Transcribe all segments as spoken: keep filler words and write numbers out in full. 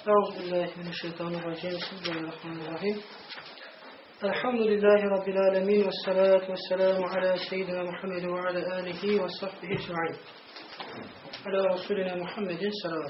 Euzubillahimineşşeytanirracim. Bismillahirrahmanirrahim. Elhamdülillahi Rabbil alemin. Vessalatu vesselamu ala seyyidina Muhammedin ve ala alihi ve sahbihi ecma'in. Ala Resulina Muhammedin salavat.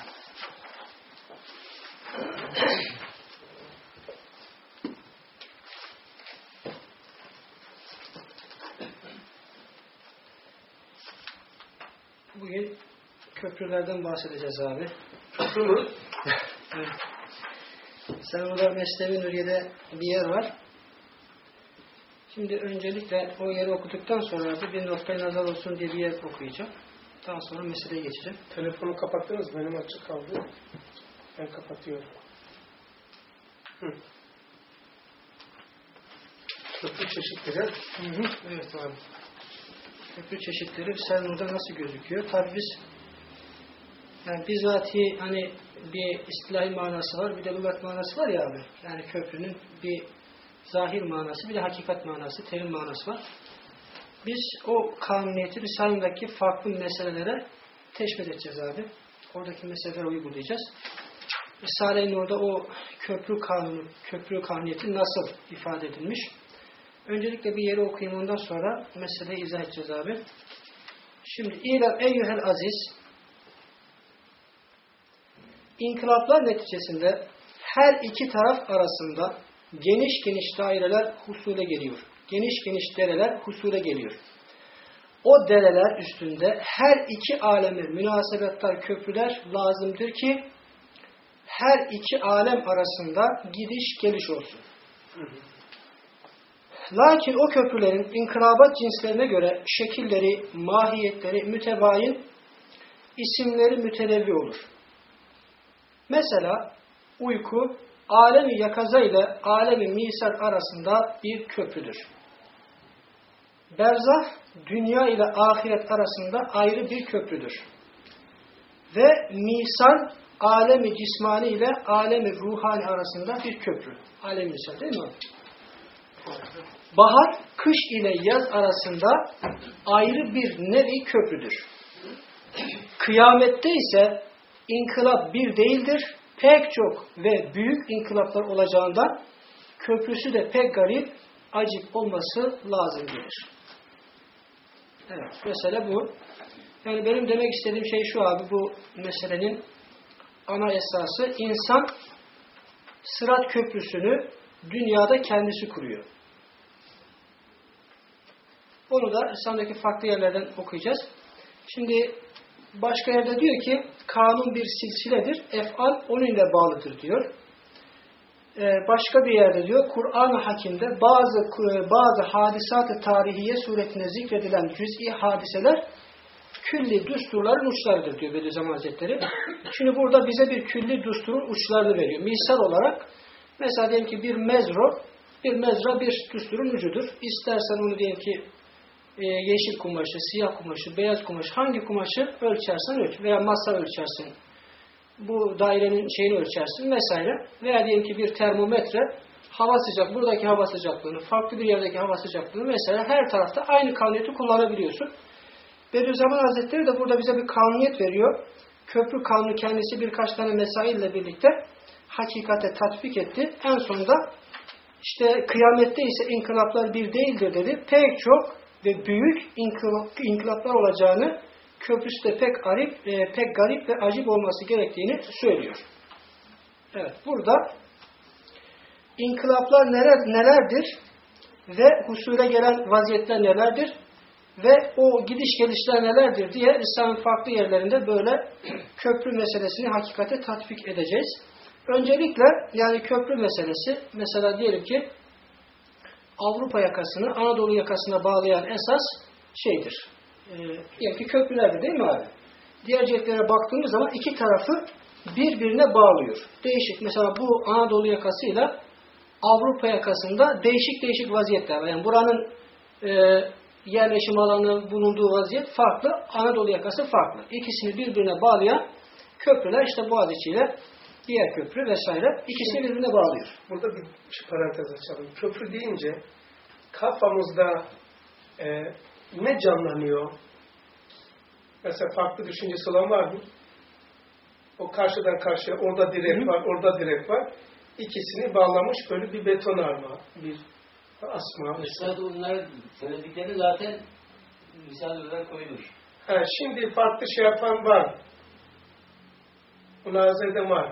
Bugün köprülerden bahsedeceğiz abi. Köprü mü? Evet. Sen orada Mesnevi Nuriye'de bir yer var. Şimdi öncelikle o yeri okuduktan sonra da bir noktaya nazar olsun diye bir yer okuyacağım. Daha sonra meseleye geçeceğim. Telefonu kapattınız mı? Benim açık kaldı. Ben kapatıyorum. Hı. Köprü çeşitleri. Hı hı. Evet abi. Köprü çeşitleri sen orada nasıl gözüküyor? Tabii biz yani bizatihi hani bir istilahi manası var, bir de lügat manası var ya abi. Yani köprünün bir zahir manası, bir de hakikat manası, terim manası var. Biz o kanuniyeti Risale'deki farklı meselelere teşvik edeceğiz abi. Oradaki meseleleri uygulayacağız. Risale'nin orada o köprü kanunu, köprü kanuniyeti nasıl ifade edilmiş? Öncelikle bir yeri okuyayım, ondan sonra meseleyi izah edeceğiz abi. Şimdi İlem eyyühel aziz, İnkılaplar neticesinde her iki taraf arasında geniş geniş daireler husule geliyor. Geniş geniş dereler husule geliyor. O dereler üstünde her iki aleme münasebetler, köprüler lazımdır ki her iki alem arasında gidiş geliş olsun. Hı hı. Lakin o köprülerin inkılabat cinslerine göre şekilleri, mahiyetleri mütebayin, isimleri mütenevvi olur. Mesela uyku, alemi yakaza ile alemi misal arasında bir köprüdür. Berzah, dünya ile ahiret arasında ayrı bir köprüdür. Ve misal, alemi cismani ile alemi ruhani arasında bir köprü. Alemi misal değil mi? Bahar, kış ile yaz arasında ayrı bir nevi köprüdür. Kıyamette ise İnkılap bir değildir, pek çok ve büyük inkılaplar olacağından köprüsü de pek garip, acip olması lazım gelir. Evet, mesele bu. Yani benim demek istediğim şey şu abi, bu meselenin ana esası, insan Sırat Köprüsü'nü dünyada kendisi kuruyor. Onu da Risale'deki farklı yerlerden okuyacağız. Şimdi başka yerde diyor ki, kanun bir silsiledir, ef'al onun ile bağlıdır diyor. Ee, başka bir yerde diyor, Kur'an-ı Hakim'de bazı bazı hadisat-ı tarihiye suretine zikredilen cüz'i hadiseler külli düsturların uçlarıdır diyor Bediüzzaman Hazretleri. Şimdi burada bize bir külli düsturun uçlarını veriyor. Misal olarak, mesela diyelim ki bir mezro, bir mezra bir düsturun ucudur. İstersen onu diyelim ki Ee, yeşil kumaşı, siyah kumaşı, beyaz kumaşı, hangi kumaşı ölçersen ölç veya masa ölçersin, bu dairenin şeyini ölçersin vesaire. Veya diyelim ki bir termometre, hava sıcak, buradaki hava sıcaklığını, farklı bir yerdeki hava sıcaklığını vesaire her tarafta aynı kanuniyeti kullanabiliyorsun. Bediüzzaman Hazretleri de burada bize bir kanuniyet veriyor. Köprü kanunu kendisi birkaç tane mesaille birlikte hakikate tatbik etti. En sonunda işte kıyamette ise inkılaplar bir değildir dedi. Pek çok ve büyük inkılaplar olacağını, köprüsü de pek garip, e, pek garip ve acip olması gerektiğini söylüyor. Evet, burada inkılaplar neler, nelerdir ve husule gelen vaziyetler nelerdir ve o gidiş gelişler nelerdir diye İslam'ın farklı yerlerinde böyle köprü meselesini hakikate tatbik edeceğiz. Öncelikle yani köprü meselesi, mesela diyelim ki Avrupa yakasını Anadolu yakasına bağlayan esas şeydir. Ee, diyelim ki köprülerdir değil mi abi? Diğer cihetlere baktığımız zaman iki tarafı birbirine bağlıyor. Değişik. Mesela bu Anadolu yakasıyla Avrupa yakasında değişik değişik vaziyetler var. Yani buranın e, yerleşim alanı bulunduğu vaziyet farklı. Anadolu yakası farklı. İkisini birbirine bağlayan köprüler işte Boğaziçi ile diğer köprü vesaire. İkisini birbirine bağlıyor. Burada bir parantez açalım. Köprü deyince kafamızda e, ne canlanıyor? Mesela farklı düşüncesi olan var mı? O karşıdan karşıya orada direk var, orada direk var. İkisini bağlamış böyle bir betonarme, bir asma. Mesela bunlar söyledikleri zaten misal olarak koymuş. Ha, şimdi farklı şey yapan var. Münazede var.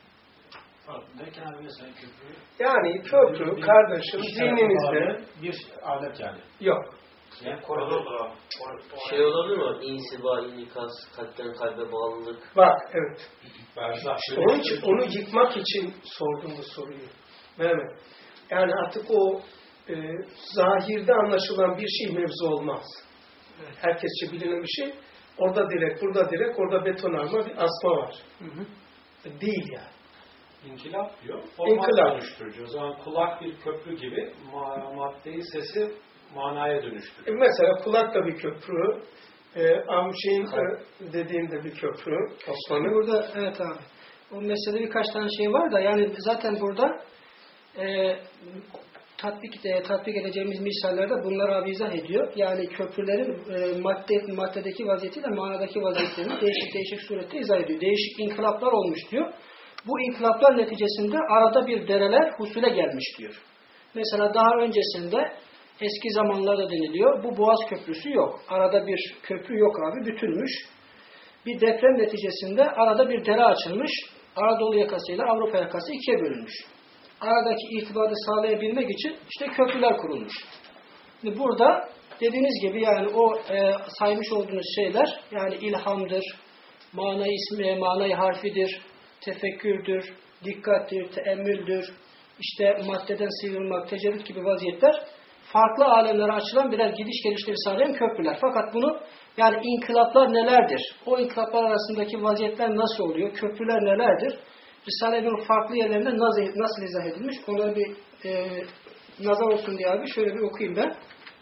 Derken abi mesela köprü. Yani köprü, kardeşim, dinimizde bir alet yani. yok. Yani koridor Şey olabilir mi? İnsiba, inikas, kalpten kalbe bağlılık. Bak, evet. Berzah. Onun için, onu yıkmak için sordum bu soruyu. Mehmet. Yani artık o e, zahirde anlaşılan bir şey mevzu olmaz. Evet. Herkesçe bilinen bir şey. Orada direk, burada direk, orada betonarme bir asma var. Hı hı. Değil yani. İnkılap diyor. Format İnkılap. dönüştürücü. O zaman kulak bir köprü gibi ma maddeyi, sesi manaya dönüştürüyor. E mesela kulak da bir köprü. E, Amşin e, dediğinde bir köprü. Osman'ın. Burada evet abi. O meselede birkaç tane şey var da yani zaten burada e, tatbik, e, tatbik edeceğimiz misallerde bunları abi izah ediyor. Yani köprülerin e, madde, maddedeki vaziyetiyle manadaki vaziyetlerini değişik değişik surette izah ediyor. Değişik inkılaplar olmuş diyor. Bu inkılaplar neticesinde arada bir dereler husule gelmiş diyor. Mesela daha öncesinde eski zamanlarda deniliyor. Bu Boğaz Köprüsü yok. Arada bir köprü yok abi. Bütünmüş. Bir deprem neticesinde arada bir dere açılmış. Anadolu yakasıyla Avrupa yakası ikiye bölünmüş. Aradaki irtibatı sağlayabilmek için işte köprüler kurulmuş. Şimdi burada dediğiniz gibi yani o e, saymış olduğunuz şeyler yani ilhamdır, manayı ismi, manayı harfidir, tefekkürdür, dikkattir, teemmüldür, işte maddeden sıyrılmak, tecerrüt gibi vaziyetler farklı alemlere açılan birer gidiş gelişleri sağlayan köprüler. Fakat bunu yani inkılaplar nelerdir? O inkılaplar arasındaki vaziyetler nasıl oluyor? Köprüler nelerdir? Risale-i farklı yerlerinde nasıl, nasıl izah edilmiş? Onları bir e, nazar olsun diye abi şöyle bir okuyayım ben.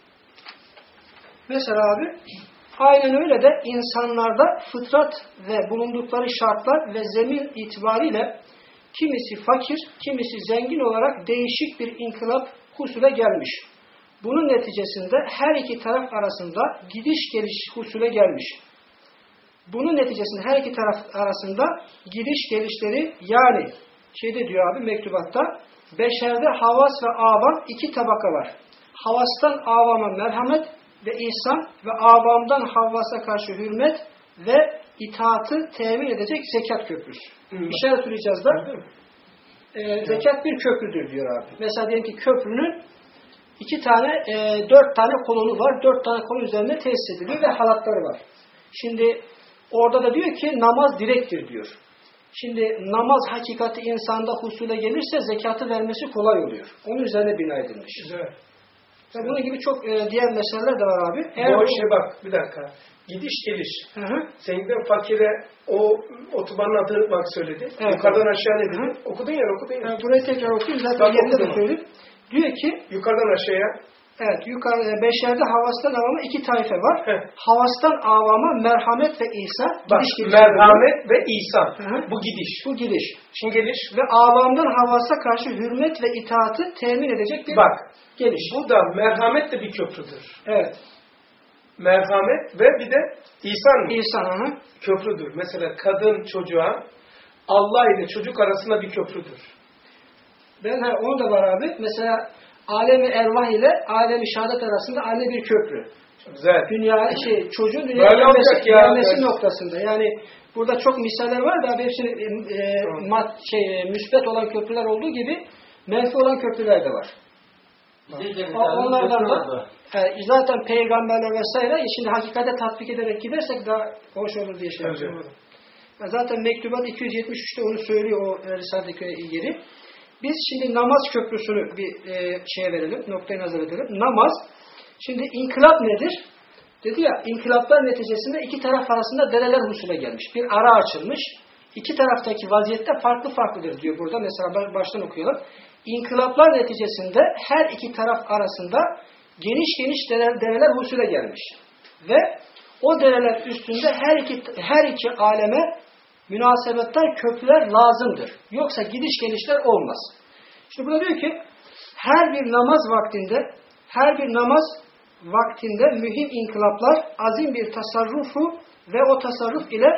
Mesela abi aynen öyle de insanlarda fıtrat ve bulundukları şartlar ve zemin itibariyle kimisi fakir, kimisi zengin olarak değişik bir inkılap husule gelmiş. Bunun neticesinde her iki taraf arasında gidiş geliş husule gelmiş. Bunun neticesinde her iki taraf arasında gidiş gelişleri yani şeyde diyor abi mektubatta beşerde havas ve avam iki tabaka var. Havastan avama merhamet ve ihsan ve avamdan havvasa karşı hürmet ve itaatı temin edecek zekat köprüsü. İşaret uyacağız da e, zekat bir köprüdür diyor abi. Mesela diyelim ki köprünün iki tane, e, dört tane kolonu var. Dört tane kolon üzerinde tesis ediliyor ve halatları var. Şimdi orada da diyor ki namaz direktir diyor. Şimdi namaz hakikati insanda husule gelirse zekatı vermesi kolay oluyor. Onun üzerine bina edilmiş. Güzel. Ve bunun gibi çok e, diğer meseleler de var abi. Eğer bu bu şey bak bir dakika. Gidiş geliş. Hı hı. Zengin fakire o otobanın adını bak söyledi. Evet, Yukarıdan evet. aşağı ne dedi? Hı. Okudun ya okudun ya. Yani burayı tekrar okuyayım. Zaten Bak, yerinde de okudum. söyleyeyim. Diyor ki Yukarıdan aşağıya. evet yukarı beşerde havastan avama iki taife var. Heh. Havastan avama merhamet ve ihsan. Bak Gidiş geliş merhamet ve ihsan. Hı hı. Bu gidiş. Bu gidiş. Şimdi geliş. Ve avamdan havasa karşı hürmet ve itaatı temin edecek bir Bak. geliş. Bu da merhamet de bir köprüdür. Evet. Merhamet ve bir de ihsan mı? İhsan. Hı hı. Köprüdür. Mesela kadın çocuğa Allah ile çocuk arasında bir köprüdür. Ben ha, onu da var abi. Mesela alemi ervah ile alemi şehadet arasında aynı bir köprü. Güzel. Dünya şey çocuğun dünyaya Böyle olacak gelmesi, ya. gelmesi Evet. noktasında. Yani burada çok misaller var da hepsini e, e, mat, şey, müsbet olan köprüler olduğu gibi menfi olan köprüler de var. Onlardan da e, zaten peygamberler vesaire şimdi hakikate tatbik ederek gidersek daha hoş olur diye şey yapıyorum. Zaten mektubat iki yüz yetmiş üçte onu söylüyor o e, Risale'deki yeri. Biz şimdi namaz köprüsünü bir e, şeye verelim, noktaya nazar edelim. Namaz, şimdi inkılap nedir? Dedi ya, inkılaplar neticesinde iki taraf arasında dereler husule gelmiş. Bir ara açılmış. İki taraftaki vaziyette farklı farklıdır diyor burada. Mesela baştan okuyalım. İnkılaplar neticesinde her iki taraf arasında geniş geniş dereler, dereler husule gelmiş. Ve o dereler üstünde her iki, her iki aleme münasebetler, köprüler lazımdır. Yoksa gidiş gelişler olmaz. Şimdi burada diyor ki her bir namaz vaktinde her bir namaz vaktinde mühim inkılaplar azim bir tasarrufu ve o tasarruf ile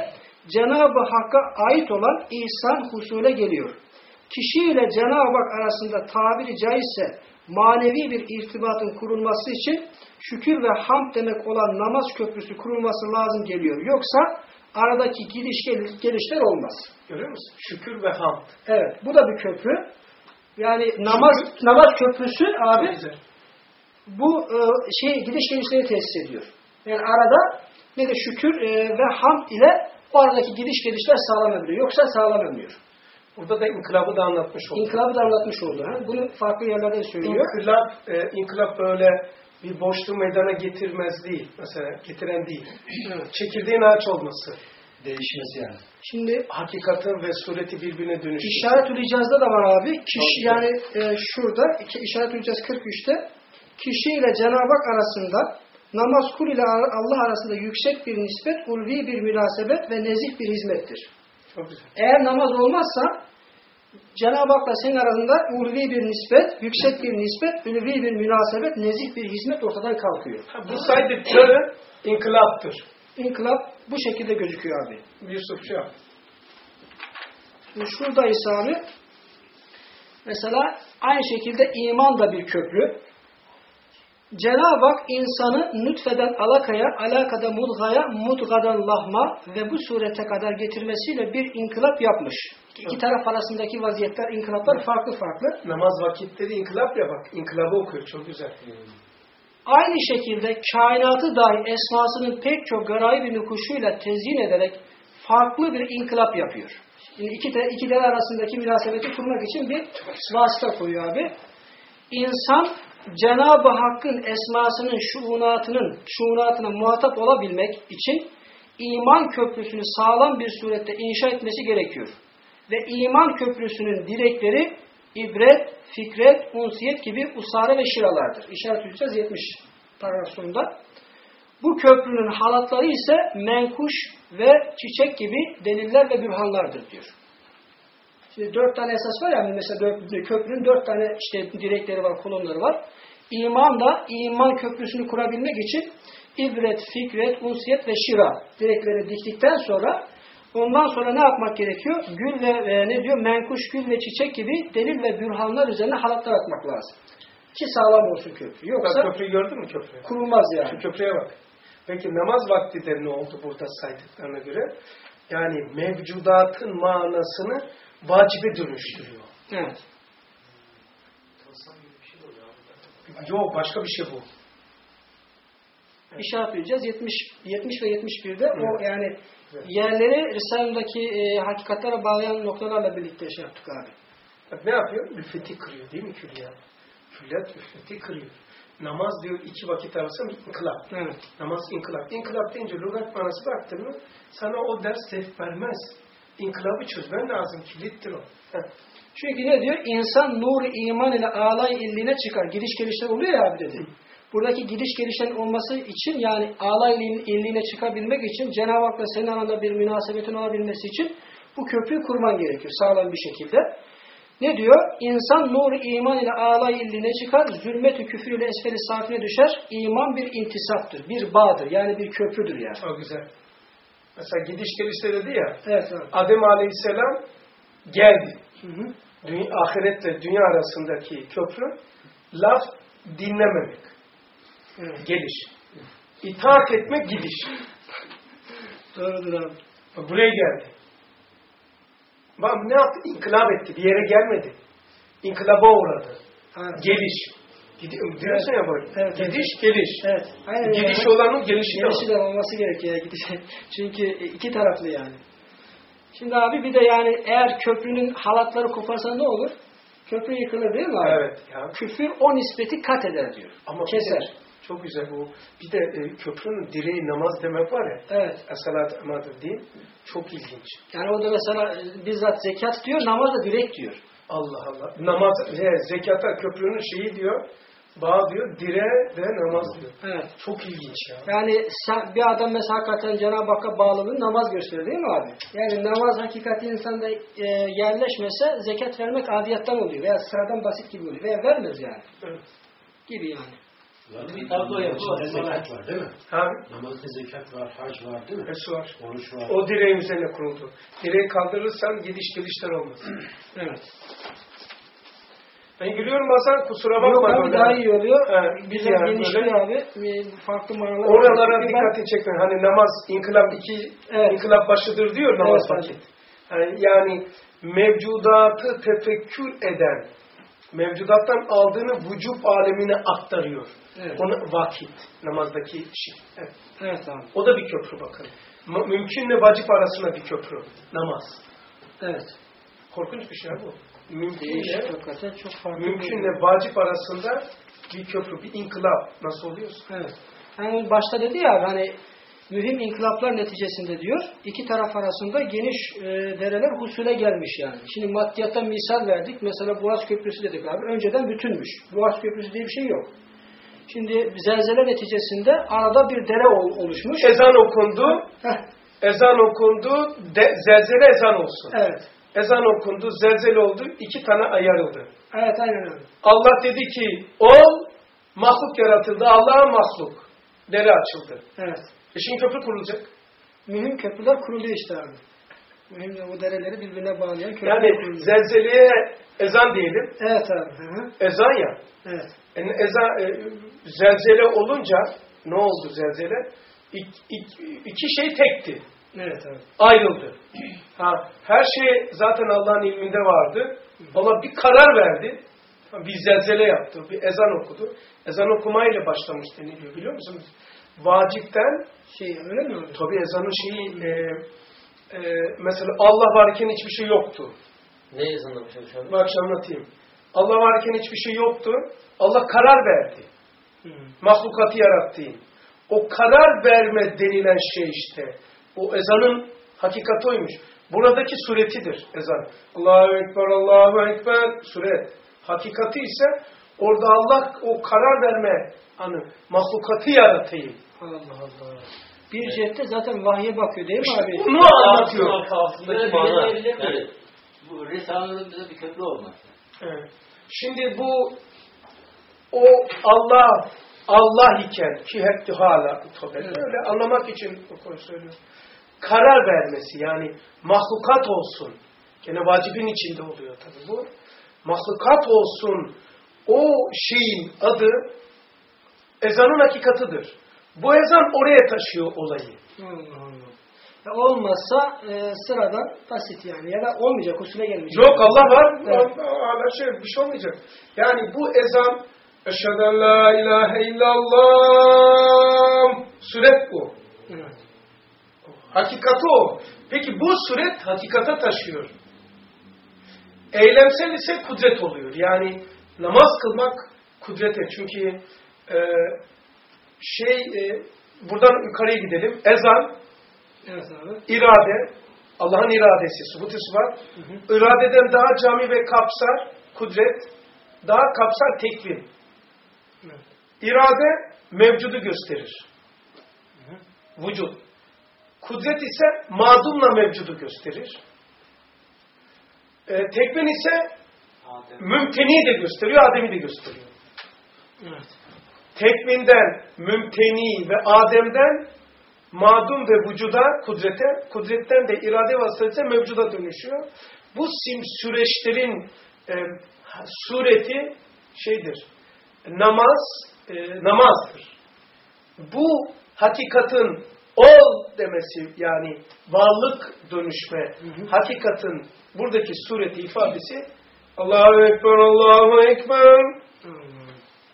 Cenab-ı Hakk'a ait olan ihsan husule geliyor. Kişi ile Cenab-ı Hak arasında tabiri caizse manevi bir irtibatın kurulması için şükür ve hamd demek olan namaz köprüsü kurulması lazım geliyor. Yoksa aradaki gidiş gelişler olmaz. Görüyor musun? Şükür ve hamd. Evet, bu da bir köprü. Yani namaz şükür. namaz köprüsü abi bu e, şey gidiş gelişleri tesis ediyor. Yani arada ne de şükür e, ve hamd ile o aradaki gidiş gelişler sağlanabiliyor. Yoksa sağlanamıyor. Burada da inkılabı da anlatmış oldu. İnkılabı da anlatmış oldu. Ha? Bunu farklı yerlerde söylüyor. İnkılap, e, inkılap böyle bir boşluğu meydana getirmez değil. Mesela getiren değil. Evet. Çekirdeğin ağaç olması. Değişmesi yani. Şimdi Hakikatin ve sureti birbirine dönüşür. İşaret-ül İcaz'da da var abi. Kişi, yani e, şurada İşaret-ül İcaz kırk üçte kişi ile Cenab-ı Hak arasında namaz kul ile Allah arasında yüksek bir nispet, ulvi bir münasebet ve nezih bir hizmettir. Çok güzel. Eğer namaz olmazsa Cenab-ı Hak'la senin arasında ulvi bir nispet, yüksek bir nispet, ulvi bir münasebet, nezih bir hizmet ortadan kalkıyor. Ha, bu saydıkları inkılaptır. İnkılap bu şekilde gözüküyor abi. Yusuf şu yaptı. Şimdi şurada ise abi mesela aynı şekilde iman da bir köprü. Cenab-ı Hak insanı nütfeden alakaya, alakada mudgaya, mudgadan lahma ve bu surete kadar getirmesiyle bir inkılap yapmış. İki taraf arasındaki vaziyetler, inkılaplar farklı farklı. Namaz vakitleri inkılap ya bak. İnkılabı okuyor. Çok güzel. Aynı şekilde kainatı dahi esmasının pek çok garayib-i nukuşuyla tezyin ederek farklı bir inkılap yapıyor. Şimdi iki, de, iki değer arasındaki münasebeti kurmak için bir vasıta koyuyor abi. İnsan Cenab-ı Hakk'ın esmasının şuunatının şuunatına muhatap olabilmek için iman köprüsünü sağlam bir surette inşa etmesi gerekiyor. Ve iman köprüsünün direkleri ibret, fikret, unsiyet gibi usare ve şiralardır. İşaret-ül İcaz yetmiş paragraf sonunda. Bu köprünün halatları ise menkuş ve çiçek gibi deliller ve bürhanlardır diyor. Şimdi dört tane esas var ya, yani mesela dört, köprünün dört tane işte direkleri var, kolonları var. İman da iman köprüsünü kurabilmek için ibret, fikret, unsiyet ve şira direkleri diktikten sonra ondan sonra ne yapmak gerekiyor? Gül ve e, ne diyor? Menkuş, gül ve çiçek gibi delil ve bürhanlar üzerine halatlar atmak lazım. Ki sağlam olsun köprü. Yoksa bak, köprüyü gördün mü köprüyü? kurulmaz yani. Şu köprüye bak. Peki namaz vakti de ne oldu burada saydıklarına göre? Yani mevcudatın manasını vacibe dönüştürüyor. Evet. Yok, başka bir şey bu. İşaret edeceğiz. yetmiş, yetmiş ve yetmiş birde evet. O yani evet. yerleri Risale'deki e, hakikatlere bağlayan noktalarla birlikte şey yaptık abi. Bak ne yapıyor? Üfleti kırıyor değil mi külliyat? Külliyat üfleti kırıyor. Namaz diyor iki vakit arasında inkılap. Evet. Namaz inkılap. İnkılap deyince lügat manası baktın mı sana o ders zevk vermez. İnkılabı çözmen lazım. Kilittir o. Heh. Çünkü ne diyor? İnsan nur-i iman ile alay illiğine çıkar. Gidiş gelişler oluyor ya abi dedi. Buradaki gidiş gelişlerin olması için yani alay illiğine çıkabilmek için Cenab-ı Hak'la senin aranda bir münasebetin olabilmesi için bu köprüyü kurman gerekiyor. Sağlam bir şekilde. Ne diyor? İnsan nur-i iman ile alay illiğine çıkar. Zulmet-i küfür ile esfel-i safine düşer. İman bir intisaptır. Bir bağdır. Yani bir köprüdür yani. Çok güzel. Mesela gidiş gelişte dedi ya. Evet abi. Adem Aleyhisselam geldi. Hı hı. Dünya, ahiretle dünya arasındaki köprü laf dinlememek. Evet. Geliş. İtaat etmek gidiş. Doğrudur abi. Buraya geldi. Bak ne yaptı? İnkılap etti. Bir yere gelmedi. İnkılaba uğradı. Evet. Geliş. Gidiyor, diyorsun evet. ya böyle. Evet, gidiş, evet. geliş. Evet. Aynen Gidiş yani. olanın gelişi, gelişi de olması gerekiyor. Gidiş. Çünkü iki taraflı yani. Şimdi abi bir de yani eğer köprünün halatları koparsa ne olur? Köprü yıkılır değil mi abi? Evet. Ya. Küfür o nispeti kat eder diyor. Ama keser. De, çok güzel bu. Bir de e, köprünün direği namaz demek var ya. Evet. Es-salat emadır değil. Çok ilginç. Yani orada mesela e, bizzat zekat diyor, namaz da direkt diyor. Allah Allah. Namaz, he, zekata köprünün şeyi diyor. Bağ diyor, dire ve namaz diyor. Evet. Çok ilginç ya. Yani sen, bir adam mesela hakikaten Cenab-ı Hakk'a bağlılığını namaz gösteriyor değil mi abi? Yani namaz hakikati insanda e, yerleşmese zekat vermek adiyattan oluyor veya sıradan basit gibi oluyor veya vermez yani. Evet. Gibi yani. Bir tablo yapıyor. Zekat var değil mi? Ha? Namazda zekat var, hac var değil mi? Hepsi var. Oruç var. O direğin üzerine kuruldu. Direği kaldırırsan gidiş gelişler olmaz. Evet. Ben gülüyorum Hasan, kusura bakma. Yok abi, daha iyi oluyor. Evet, Güzel yani genişliyor abi. Farklı manalar. Oralara Ben- dikkatini çekmeyin. Hani namaz inkılap iki Evet. inkılap başıdır diyor namaz Evet, vakit. Yani, yani mevcudatı tefekkür eden, mevcudattan aldığını vücub alemine aktarıyor. Evet. Onu vakit, namazdaki şey. Evet. Evet abi. O da bir köprü bakın. M- mümkünle vacip arasında bir köprü. Namaz. Evet. Korkunç bir şey bu. Değişik Mümkünle, hakikaten çok farklı. mümkünle vacip arasında bir köprü, bir inkılap. Nasıl oluyorsa. Evet. Yani başta dedi ya abi, hani mühim inkılaplar neticesinde diyor, iki taraf arasında geniş e, dereler husule gelmiş yani. Şimdi maddiyattan misal verdik. Mesela Boğaz Köprüsü dedik abi. Önceden bütünmüş. Boğaz Köprüsü diye bir şey yok. Şimdi zelzele neticesinde arada bir dere ol, oluşmuş. Ezan okundu. Heh, Ezan okundu. De, zelzele ezan olsun. evet. Ezan okundu. Zelzele oldu. İki tane ayarıldı. Evet, aynen öyle. Allah dedi ki ol, mahluk yaratıldı. Allah'a mahluk. Dere açıldı. Evet. E şimdi köprü kurulacak. Mühim köprüler kuruluyor işte abi. Mühim de o dereleri birbirine bağlayan köprüler Yani kuruluyor. zelzeleye ezan diyelim. Evet abi. Hı hı. Ezan ya. Evet. Yani ezan, e, zelzele olunca ne oldu zelzele? İk, ik, iki şey tekti. Evet abi. Ayrıldı. Ha, her şey zaten Allah'ın ilminde vardı. Allah bir karar verdi. Bir zelzele yaptı. Bir ezan okudu. Ezan okumayla başlamış deniliyor biliyor musunuz? Vacipten Şey öyle mi oldu? tabii ezanın şeyi e, e, mesela Allah varken hiçbir şey yoktu. Ne yazında bir şey şu an? Bak şimdi anlatayım. Allah varken hiçbir şey yoktu. Allah karar verdi. Hı. Mahlukatı yarattı. O karar verme denilen şey işte. O ezanın hakikati oymuş. Buradaki suretidir ezan. Allahu Ekber, Allahu Ekber suret. Hakikati ise orada Allah o karar verme hani mahlukatı yaratayım. Allah Allah. Bir cihette zaten vahye bakıyor değil mi İşte abi? bunu anlatıyor. Altındaki Böyle mana. bilebilir mi? Yani, Bu Risale'nin bize bir köprü olmaz. Evet. Şimdi bu o Allah Allah iken ki hep hala tabii Evet. öyle anlamak için o konu söylüyorum. Karar vermesi yani mahlukat olsun. Gene vacibin içinde oluyor tabii bu. Mahlukat olsun o şeyin adı ezanın hakikatıdır. Bu ezan oraya taşıyor olayı. Allah Allah. Ya olmazsa e, sıradan basit yani. Ya da olmayacak, usule gelmeyecek. Yok Allah var. Evet. Hala şey bir şey olmayacak. Yani bu ezan Eşhedü en la ilahe illallah suret bu. Evet. Hakikati o. Peki bu suret hakikata taşıyor. Eylemsel ise kudret oluyor. Yani namaz kılmak kudrete. Çünkü e, şey e, buradan yukarıya gidelim. Ezan, Evet abi. irade, Allah'ın iradesi, subutusu var. Hı hı. İradeden daha cami ve kapsar kudret, daha kapsar tekvin. Evet. İrade mevcudu gösterir. Hı hı. Vücut. Kudret ise madumla mevcudu gösterir. E, tekvin ise Adem. mümteni de gösteriyor, ademi de gösteriyor. Evet. Tekvinden, mümteni ve ademden madum ve vücuda, kudrete, kudretten de irade vasıtasıyla mevcuda dönüşüyor. Bu sim süreçlerin e, sureti şeydir, namaz, e, namazdır. Bu hakikatin ol demesi yani varlık dönüşme, Hı hı. hakikatin buradaki sureti ifadesi Allahu Ekber, Allahu Ekber. Allah.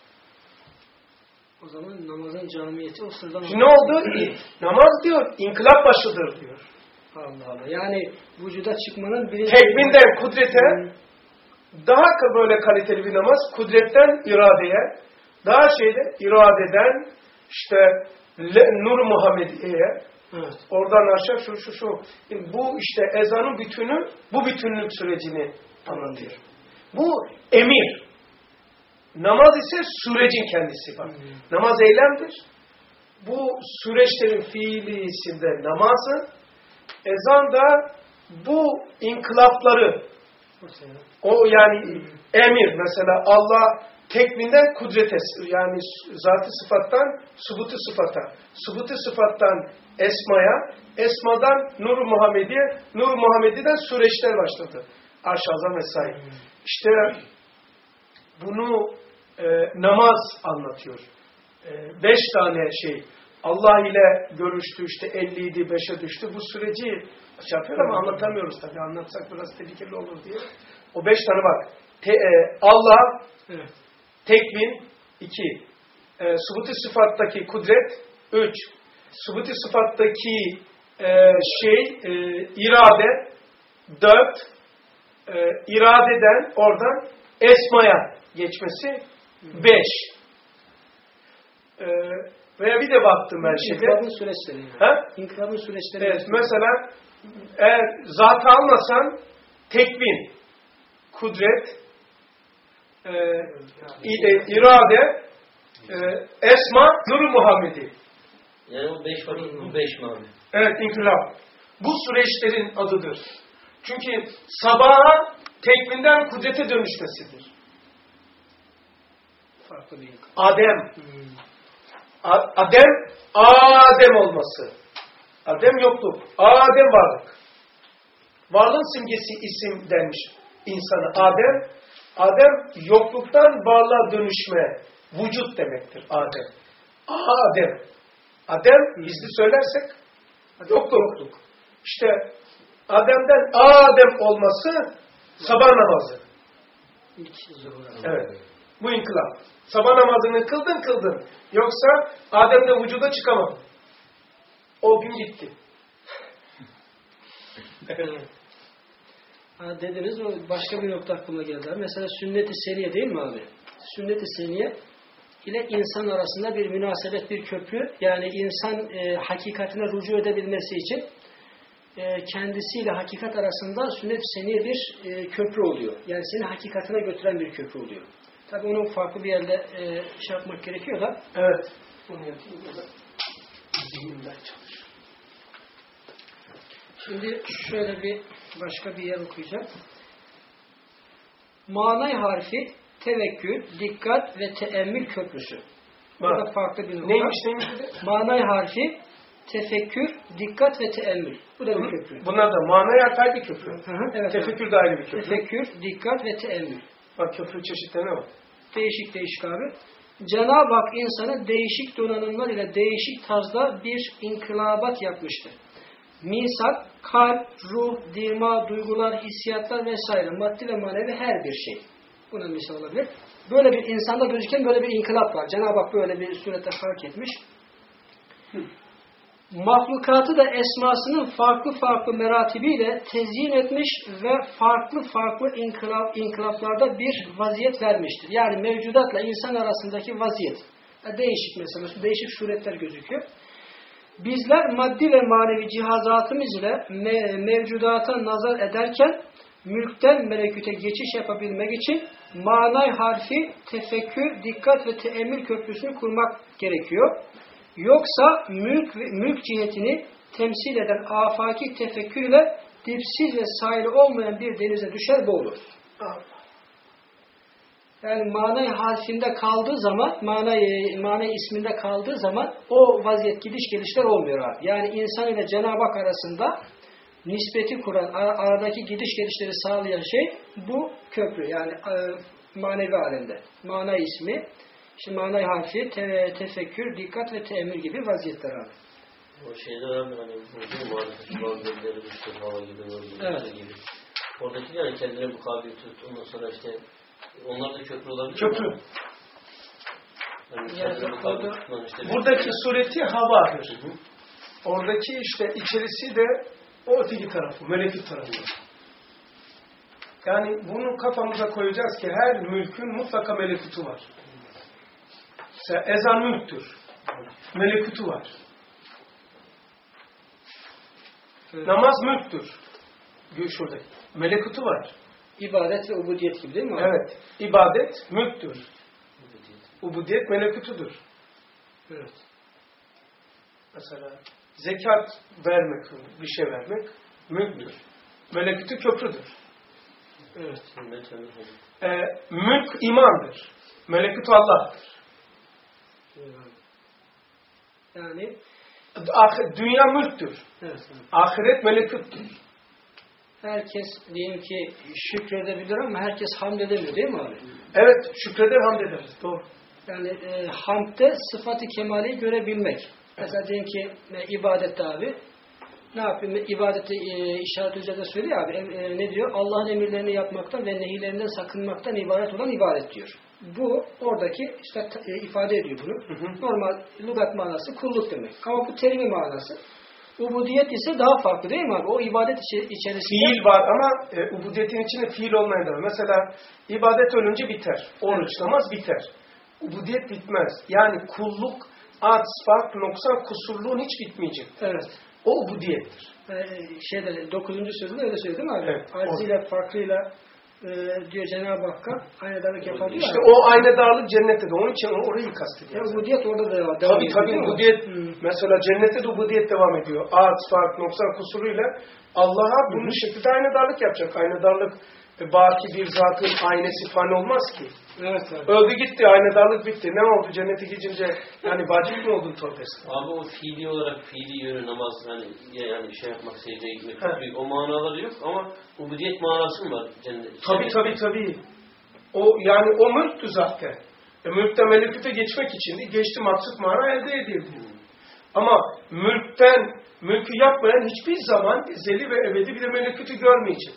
O zaman namazın camiyeti o sıradan... Şimdi ne oldu? Namaz diyor, inkılap başıdır diyor. Allah Allah. Yani vücuda çıkmanın birinci... Tekvinden kudrete, Hı. daha ka- böyle kaliteli bir namaz, kudretten iradeye, daha şeyde iradeden işte le- Nur Muhammediye'ye, Evet. oradan aşağı şu şu şu. Yani bu işte ezanın bütünü, bu bütünlük sürecini anlatıyor. Bu emir. Namaz ise sürecin kendisi. Bak. Hmm. Namaz eylemdir. Bu süreçlerin fiilisinde namazı, ezan da bu inkılapları, o yani emir mesela Allah tekvinden kudrete, yani zat-ı sıfattan subutu sıfata, subutu sıfattan esmaya, esmadan Nur-u Muhammediye, Nur-u Muhammedi'den süreçler başladı. Arş-ı Azam vesaire. İşte bunu e, namaz anlatıyor. E, beş tane şey. Allah ile görüştü, işte elli idi, beşe düştü. Bu süreci şey yapıyor ama anlatamıyoruz tabii. Anlatsak biraz tehlikeli olur diye. O beş tane bak. Te, e, Allah, Evet. tekvin, iki. E, Subut-i sıfattaki kudret, üç. Subut-i sıfattaki e, şey, e, irade, dört. E, iradeden oradan esmaya geçmesi, beş. E, veya bir de baktım ben şimdi. İnkılabın süreçleri. Yani. Ha? İnkılabın süreçleri. Evet, mesela eğer zatı almasan tekvin, kudret, e, irade, e, esma, Nur-u Muhammedi. Yani bu beş vakit, bu beş mi abi? Evet, inkılap. Bu süreçlerin adıdır. Çünkü sabaha tekvinden kudrete dönüşmesidir. Farklı bir inkılap. Adem. Hmm. A- Adem, Adem olması. Adem yokluk. Adem varlık. Varlığın simgesi isim denmiş insana. Adem, Adem yokluktan varlığa dönüşme, vücut demektir Adem. Adem. Adem, gizli söylersek yokluk. yokluk. İşte Adem'den Adem olması sabah namazı. İlk zuhur. Evet. Bu inkılap. Sabah namazını kıldın kıldın. Yoksa Adem'le vücuda çıkamam. O gün gitti. Evet. Ha, dediniz, o başka bir nokta aklıma geldi. Mesela sünnet-i seniye değil mi abi? Sünnet-i seniye ile insan arasında bir münasebet, bir köprü. Yani insan e, hakikatine rücu edebilmesi için e, kendisiyle hakikat arasında sünnet-i seniye bir e, köprü oluyor. Yani seni hakikatine götüren bir köprü oluyor. Tabii onu farklı bir yerde e, şey yapmak gerekiyor da. Evet. Bunu yapayım da zihinden çalışır. Şimdi şöyle bir başka bir yer okuyacağım. Manay harfi tevekkül, dikkat ve teemmül köprüsü. Burada Bak. farklı bir nokta. Neymiş neymiş? Manay harfi tefekkür, dikkat ve teemmül. Bu da bir köprü. Bunlar da manaya ayrı bir köprü. Hı hı, evet, Tefekkür de ayrı bir köprü. Tefekkür, dikkat ve teemmül. Bak köprü çeşitlerine bak. Değişik değişik abi. Cenab-ı Hak insanı değişik donanımlar ile değişik tarzda bir inkılabat yapmıştır. Misak, kalp, ruh, dima, duygular, hissiyatlar vesaire, maddi ve manevi her bir şey. Buna misal olabilir. Böyle bir insanda gözüken böyle bir inkılap var. Cenab-ı Hak böyle bir surette fark etmiş. Mahlukatı da esmasının farklı farklı meratibiyle tezyin etmiş ve farklı farklı inkılap, inkılaplarda bir vaziyet vermiştir. Yani mevcudatla insan arasındaki vaziyet. Değişik mesela, değişik suretler gözüküyor. Bizler maddi ve manevi cihazatımız ile me mevcudata nazar ederken mülkten meleküte geçiş yapabilmek için manay harfi, tefekkür, dikkat ve teemmül köprüsünü kurmak gerekiyor. Yoksa mülk, mülk cihetini temsil eden afaki tefekkür ile dipsiz ve sahili olmayan bir denize düşer boğulur. Yani manay harfinde kaldığı zaman, manay, manay isminde kaldığı zaman o vaziyet gidiş gelişler olmuyor abi. Yani insan ile Cenab-ı Hak arasında nispeti kuran, aradaki gidiş gelişleri sağlayan şey bu köprü. Yani manevi alemde. Manay ismi, işte manay harfi, te, tefekkür, dikkat ve teemmül gibi vaziyetler abi. O şeyler abi hani bu marifet bazıları düştür hava gibi, evet. gibi. Oradaki yani kendine mukabil tut, ondan sonra işte onlar da köprü olabilir. Köprü. Yani yani kendine mukabil tutman işte. Buradaki sureti havadır. Oradaki işte içerisi de o öteki tarafı, melekut tarafı. Yani bunu kafamıza koyacağız ki her mülkün mutlaka melekutu var. Mesela ezan mülktür. Melekutu var. Evet. Namaz mülktür. Şurada. Melekutu var. İbadet ve ubudiyet gibi değil mi abi? Evet. İbadet mülktür. Ubudiyet melekutudur. Evet. Mesela zekat vermek, bir şey vermek mülktür. Melekutu köprüdür. Evet. Ee, mülk imandır. Melekut Allah'tır. Yani dünya mülktür. evet, evet. Ahiret melekuttur. Herkes diyelim ki şükredebilir ama herkes hamd edemiyor değil mi abi? Evet, şükreder, hamd ederiz. Doğru. Yani e, hamdde sıfat-ı kemaleyi görebilmek. Mesela diyelim ki e, ibadette abi ne yapayım? İbadette e, işaret üzerinde söylüyor abi. E, e, ne diyor? Allah'ın emirlerini yapmaktan ve nehirlerinden sakınmaktan ibaret olan ibadet diyor. Bu oradaki işte e, ifade ediyor bunu. Hı hı. Normal lügat manası kulluk demek. Ama bu terimin manası. Ubudiyet ise daha farklı değil mi abi? O ibadet içerisinde... Fiil var ama e, ubudiyetin içinde fiil olmayan da var. Mesela ibadet ölünce biter. Oruç, namaz biter. Ubudiyet bitmez. Yani kulluk, ad, fark, noksan, kusurluğun hiç bitmeyecek. Evet. O ubudiyettir. Ee, şeyde, dokuzuncu sözünde öyle söyledi değil mi abi? Evet. Acziyle, farklıyla e, diyor Cenab-ı Hakk'a aynedarlık yapar diyor. İşte o aynedarlık cennette de. Onun için orayı kastediyor. Ya ubudiyet orada da devam Tabii ediyor. tabii ubudiyet. Hmm. Mesela cennette de ubudiyet devam ediyor. Ad, fark, noksan, kusuruyla Allah'a bunu şekilde aynedarlık yapacak. Aynedarlık e, baki bir zatın aynesi falan olmaz ki. Evet, evet. Öldü gitti, aynedarlık bitti. Ne oldu cennete gidince? Yani vacip mi oldun tövbesi? Abi o fiili olarak fiili yönü namaz hani yani şey yapmak, secdeye gitmek He. büyük. O manaları yok ama ubudiyet manası mı var cennet? Tabii tabii tabii. O yani o mülktü zaten. E, mülkten melekute geçmek için de geçti maksut mana elde edildi. Ama mülkten mülkü yapmayan hiçbir zaman ezeli ve ebedi bir de melekutü görmeyecek.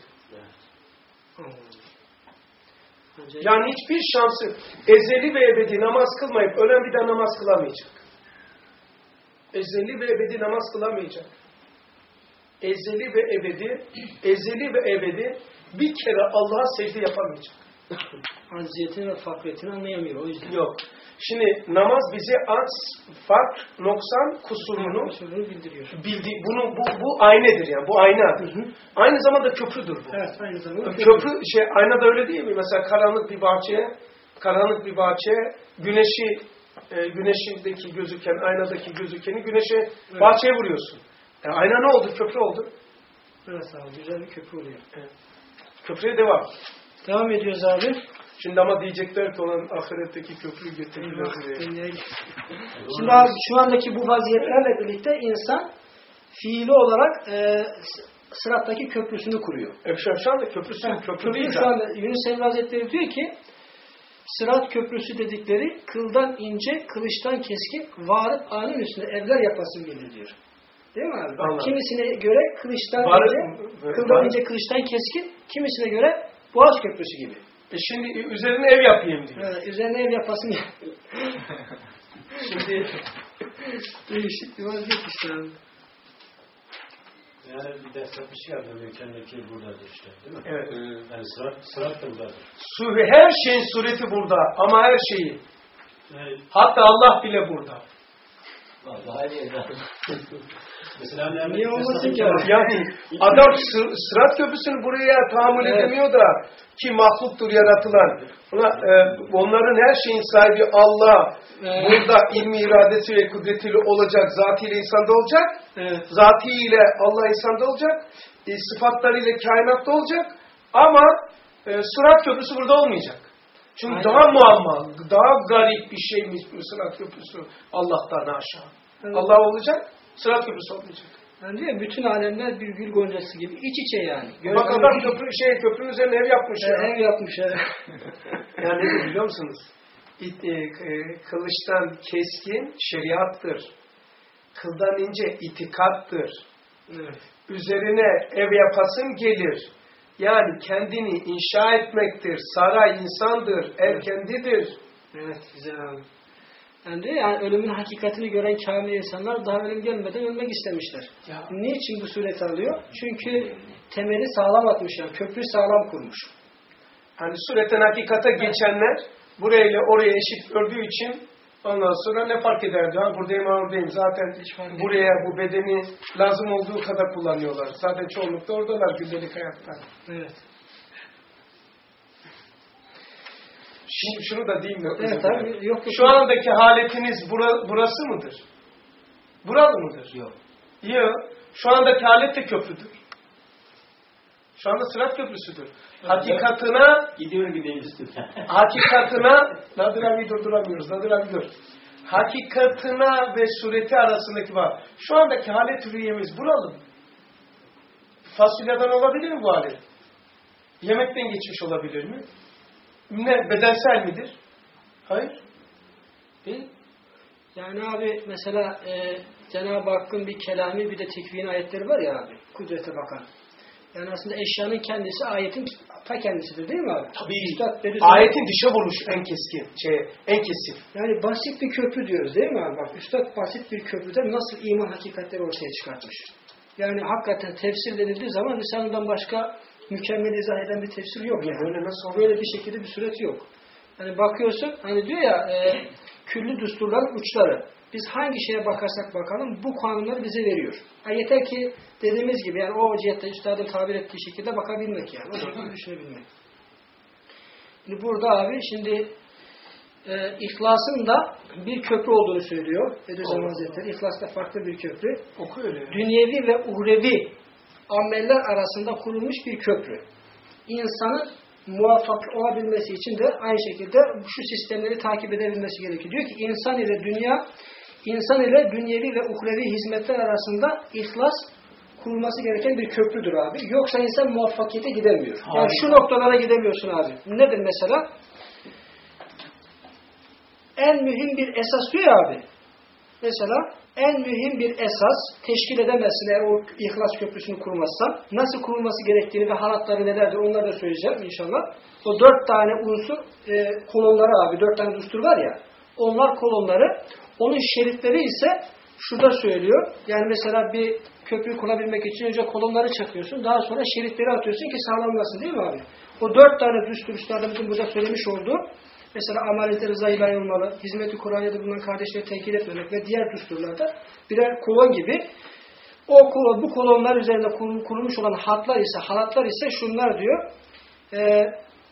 Yani hiçbir şansı ezeli ve ebedi namaz kılmayıp ölen bir daha namaz kılamayacak. Ezeli ve ebedi namaz kılamayacak. Ezeli ve ebedi, ezeli ve ebedi bir kere Allah'a secde yapamayacak. Acziyetini ve fakriyetini anlayamıyor o yüzden. Yok. Şimdi namaz bize az, fark, noksan, kusurunu Kusurunu bildiriyor. bildi. Bunu bu bu aynedir yani. Bu aynadır. Hı hı. Aynı zamanda köprüdür bu. Evet, aynı zamanda Köprü, köprü şey aynada öyle değil mi? Mesela karanlık bir bahçeye, karanlık bir bahçeye güneşi e, güneşindeki gözüken, aynadaki gözükeni güneşe evet. bahçeye vuruyorsun. E, ayna ne oldu? Köprü oldu. Evet abi, güzel bir köprü oluyor. Evet. Köprüye devam. Devam ediyoruz abi. Şimdi ama diyecekler ki olan ahiretteki köprüyü getirdiler diye. Şimdi abi şu andaki bu vaziyetlerle birlikte insan fiili olarak e, sırattaki köprüsünü kuruyor. Efşan da köprüsü, Ha, köprü değil. şu anda Yunus Emre Hazretleri diyor ki sırat köprüsü dedikleri kıldan ince, kılıçtan keskin, varıp anın üstünde evler yapasın gelir diyor. Değil mi abi? Bak, kimisine göre kılıçtan Var, ince, kıldan var. ince, kılıçtan keskin, kimisine göre Boğaz Köprüsü gibi. E şimdi üzerine ev yapayım diyor. Evet, üzerine ev yapasın. Şimdi değişik bir vaziyet işte abi. Yani bir ders yapmış ya mülkendeki buradadır işte değil mi? evet. Yani sırat, sırat da buradadır. Su, her şeyin sureti burada ama her şeyi. Yani, hatta Allah bile burada. Vallahi değil. mesela ne Niye olmasın ki? Yani adam sı- sırat köprüsünü buraya tahammül evet. edemiyor da ki mahluktur yaratılan. Ona, e, onların her şeyin sahibi Allah. Evet. Burada ilmi iradesi ve kudretiyle olacak. Zatiyle insanda olacak. Evet. Zatiyle Allah insanda olacak. E, sıfatlarıyla kainatta olacak. Ama e, sırat köprüsü burada olmayacak. Çünkü aynen. daha muamma, daha garip bir şeymiş bu sırat köprüsü Allah'tan aşağı. Evet. Allah olacak, sırat köprüsü olmayacak. Yani diyor, bütün alemler bir gül goncası gibi iç içe yani. Göre Bak adam köprü, şey, köprünün üzerine ev yapmış ya. ev yapmış ya. Yani ne biliyor musunuz? İt, e, e, kılıçtan keskin şeriattır. Kıldan ince itikattır. Evet. Üzerine ev yapasın gelir. Yani kendini inşa etmektir. Saray insandır. Ev Evet. kendidir. Evet, güzel abi. Yani diyor yani ölümün hakikatini gören kamil insanlar daha ölüm gelmeden ölmek istemişler. Ya. Niçin bu sureti alıyor? Çünkü temeli sağlam atmış yani. Köprü sağlam kurmuş. Hani sureten hakikate geçenler burayla oraya eşit gördüğü için ondan sonra ne fark ederdi? Ha, buradayım, ha, oradayım. Zaten buraya bu bedeni lazım olduğu kadar kullanıyorlar. Zaten çoğunlukla oradalar gündelik hayatta. Evet. Şimdi şunu da diyeyim mi? Evet abi. Yok, yok. Şu andaki haletiniz bura, burası mıdır? Buralı mıdır? Yok. Yok. Şu andaki halet de köprüdür. Şu anda Sırat Köprüsü'dür. Hakikatına Gidiyor gidiyor üstüne. hakikatına Nadir abi durduramıyoruz. Nadir abi dur. Hakikatına ve sureti arasındaki var. Şu andaki halet rüyemiz buralı. Fasulyeden olabilir mi bu halet? Yemekten geçmiş olabilir mi? Ne? Bedensel midir? Hayır. Değil. Yani abi mesela e, Cenab-ı Hakk'ın bir kelami bir de tekvin ayetleri var ya abi. Kudrete bakan. Yani aslında eşyanın kendisi ayetin ta kendisidir değil mi abi? Tabii. Üstad dedi, Ayetin dışa vuruşu en keskin. Şey, en kesif. yani basit bir köprü diyoruz değil mi abi? Bak Üstad basit bir köprüden nasıl iman hakikatleri ortaya çıkartmış. Yani hakikaten tefsir denildiği zaman lisanından başka mükemmel izah eden bir tefsir yok. Yani. Böyle nasıl Böyle bir şekilde bir süreç yok. Hani bakıyorsun hani diyor ya e, küllü düsturların uçları. Biz hangi şeye bakarsak bakalım bu kanunları bize veriyor. Yani yeter ki dediğimiz gibi yani o cihette üstadın tabir ettiği şekilde bakabilmek yani. O şekilde düşünebilmek. Şimdi burada abi şimdi e, ihlasın da bir köprü olduğunu söylüyor Bediüzzaman Hazretleri. İhlas da farklı bir köprü. Oku öyle. Dünyevi ve uhrevi ameller arasında kurulmuş bir köprü. İnsanın muvaffak olabilmesi için de aynı şekilde şu sistemleri takip edebilmesi gerekiyor. Diyor ki insan ile dünya, insan ile dünyevi ve uhrevi hizmetler arasında ihlas kurulması gereken bir köprüdür abi. Yoksa insan muvaffakiyete gidemiyor. Yani Harika. şu noktalara gidemiyorsun abi. Nedir mesela? En mühim bir esas diyor ya abi. Mesela en mühim bir esas teşkil edemezsin eğer o ihlas köprüsünü kurmazsan. Nasıl kurulması gerektiğini ve halatları nelerdir onları da söyleyeceğim inşallah. O dört tane unsur e, kolonları abi, dört tane düstur var ya, onlar kolonları, onun şeritleri ise şurada söylüyor. Yani mesela bir köprüyü kurabilmek için önce kolonları çakıyorsun, daha sonra şeritleri atıyorsun ki sağlamlasın değil mi abi? O dört tane düstur üstadımızın burada söylemiş olduğu, mesela ameliyete rıza ilahi olmalı, hizmeti Kur'an'da bulunan kardeşleri tenkit etmemek ve diğer düsturlarda birer kolon gibi. O kolon, bu kolonlar üzerinde kurulmuş olan hatlar ise, halatlar ise şunlar diyor. E,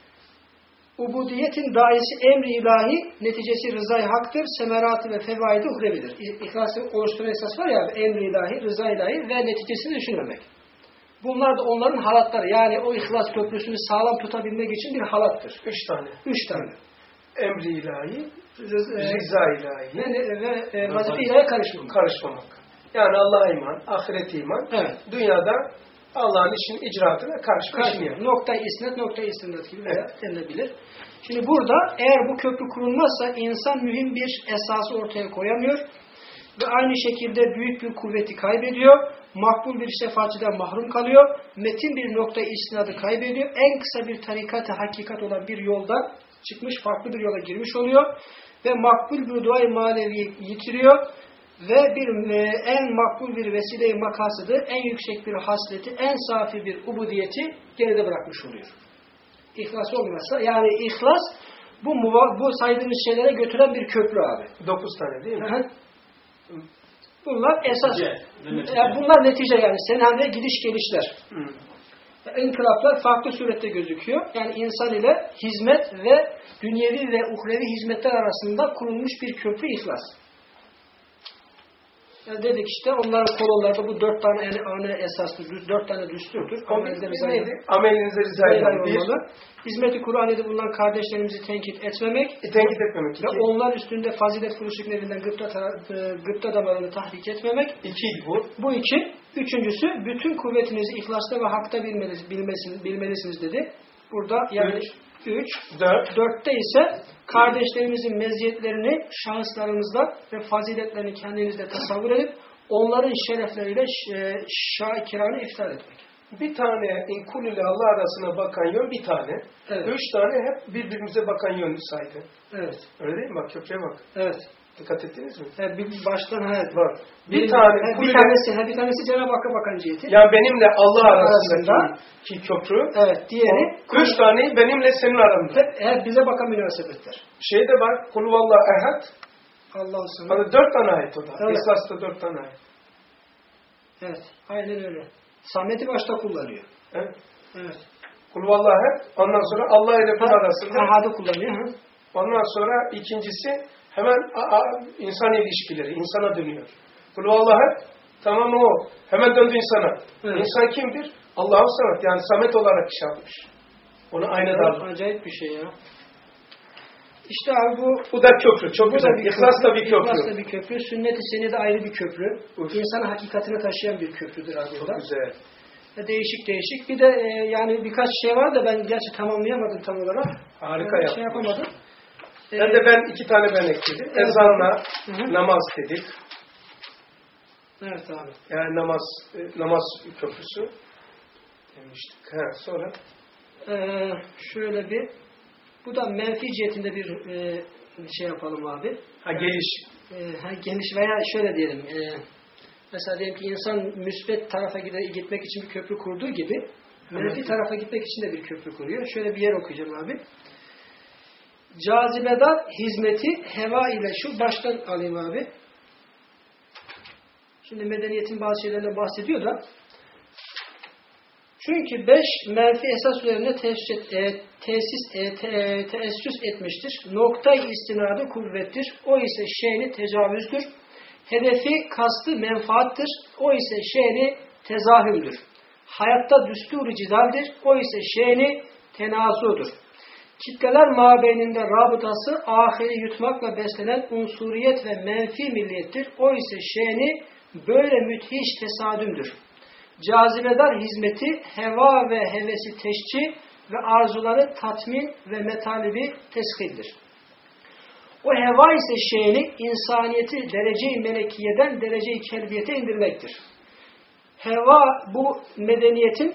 Ubudiyetin daisi emri ilahi, neticesi rızayı haktır, semeratı ve fevaidi uhrevidir. İhlas'ın oluşturan esas var ya, emri ilahi, rıza ilahi ve neticesini düşünmemek. Bunlar da onların halatları. Yani o ihlas köprüsünü sağlam tutabilmek için bir halattır. Üç tane. Üç tane. Emri ilahi, Rız, e, rıza ilahi ve, ve e, vazife ilahi karışmamak. karışmamak. Yani Allah'a iman, ahiret iman, Evet. dünyada Allah'ın işin icraatına karışmıyor. Nokta isnet, nokta istinat gibi veya denilebilir. Şimdi burada eğer bu köprü kurulmazsa insan mühim bir esası ortaya koyamıyor ve aynı şekilde büyük bir kuvveti kaybediyor. Makbul bir şefaatçiden mahrum kalıyor. Metin bir nokta istinadı kaybediyor. En kısa bir tarikat-ı hakikat olan bir yoldan çıkmış, farklı bir yola girmiş oluyor. Ve makbul bir dua-i manevi yitiriyor. Ve bir e, en makbul bir vesile-i makasıdı, en yüksek bir hasleti, en safi bir ubudiyeti geride bırakmış oluyor. İhlas olmazsa, yani ihlas bu, bu saydığımız şeylere götüren bir köprü abi. Dokuz tane değil mi? Hı hı. Bunlar esas. Netice. Yani bunlar netice yani. Senaryo gidiş gelişler. Hı. İnkılaplar farklı surette gözüküyor. Yani insan ile hizmet ve dünyevi ve uhrevi hizmetler arasında kurulmuş bir köprü ihlas. Yani dedik işte onların kolonlarda bu dört tane yani ana esaslı, dört tane düsturdur. Amelinize neydi? Amelinize rızayla bir. Hizmet-i Kur'an'da bulunan kardeşlerimizi tenkit etmemek. E, tenkit etmemek. Ve İki. onlar üstünde fazilet kuruşluk nevinden gıpta, gıpta damarını tahrik etmemek. İkiydi bu. Bu iki. Üçüncüsü bütün kuvvetinizi ihlasta ve hakta bilmelisiniz, bilmelisiniz, bilmelisiniz dedi. Burada yani üç. Üç. Dört. Dörtte ise kardeşlerimizin meziyetlerini şahıslarımızda ve faziletlerini kendinizde tasavvur edip onların şerefleriyle şakiranı iftar etmek. Bir tane kul ile Allah arasına bakan yön bir tane. Evet. Üç tane hep birbirimize bakan yönü saydı. Evet. Öyle değil mi? Bak köprüye bak. Evet. Dikkat ettiniz mi? Evet bir baştan evet. Var. Bir, Bir, tane bir, kul bir ile... tanesi, bir tanesi Cenab-ı Hakk'a bakan ciheti. Yani benimle Allah arasındaki Arasında. ki köprü. Evet. Diğeri. O, üç tane benimle senin aranda. Hep, hep bize bakan münasebetler. Şeyde bak. Kul vallahu ehad. Allah'ın sana. Hani dört tane ayet o da. Evet. İhlas'ta dört tane ayet. Evet. Aynen öyle. Samet'i başta kullanıyor. Evet. Evet. Kul vallahu ehad. Ondan sonra Allah ile kul arasında. Ehad'ı kullanıyor. Ha? Ondan sonra ikincisi hemen a, a, insan ilişkileri. İnsana dönüyor. Kul vallahu ehad. Tamam o. Hemen döndü insana. Evet. İnsan kimdir? Allah'ın sanat yani Samet olarak iş yapmış. Onu aynı dalga. Acayip bir şey ya. İşte abi bu Bu da köprü. Çok bu güzel. da bir İhlas da bir İhlas köprü. da bir köprü. Sünnet-i senede ayrı bir köprü. Uf. İnsanın hakikatini taşıyan bir köprüdür abi. Çok güzel. Değişik değişik. Bir de e, yani birkaç şey var da ben gerçi tamamlayamadım tam olarak. Harika yani yapmış. şey yapamadım. Ben de ben iki tane ben ekledim. Evet. Ezanla Hı hı. namaz dedik. Evet abi. Yani namaz e, namaz köprüsü demiştik. Ha, sonra Ee, şöyle bir bu da menfi cihetinde bir e, şey yapalım abi. ha geliş. E, ha, geniş veya şöyle diyelim. E, mesela diyelim ki insan müsbet tarafa gide- gitmek için bir köprü kurduğu gibi menfi tarafa gitmek için de bir köprü kuruyor. Şöyle bir yer okuyacağım abi. Cazibedar hizmeti heva ile şu baştan alayım abi. Şimdi medeniyetin bazı şeylerine bahsediyor da çünkü beş menfi esas üzerine tesis, e, tesis, e, te, e, teessüs etmiştir. Noktayı istinadı kuvvettir. O ise şeyni tecavüzdür. Hedefi kastı menfaattır. O ise şeyni tezahümdür. Hayatta düsturu cidaldir. O ise şeyni tenazudur. Kitleler mabeyninde rabıtası ahiri yutmakla beslenen unsuriyet ve menfi milliyettir. O ise şeyni böyle müthiş tesadümdür. Cazibedar hizmeti heva ve hevesi teşci ve arzuları tatmin ve metalibi teshildir. O heva ise şeyini insaniyeti derece-i melekiyeden derece-i kelbiyete indirmektir. Heva bu medeniyetin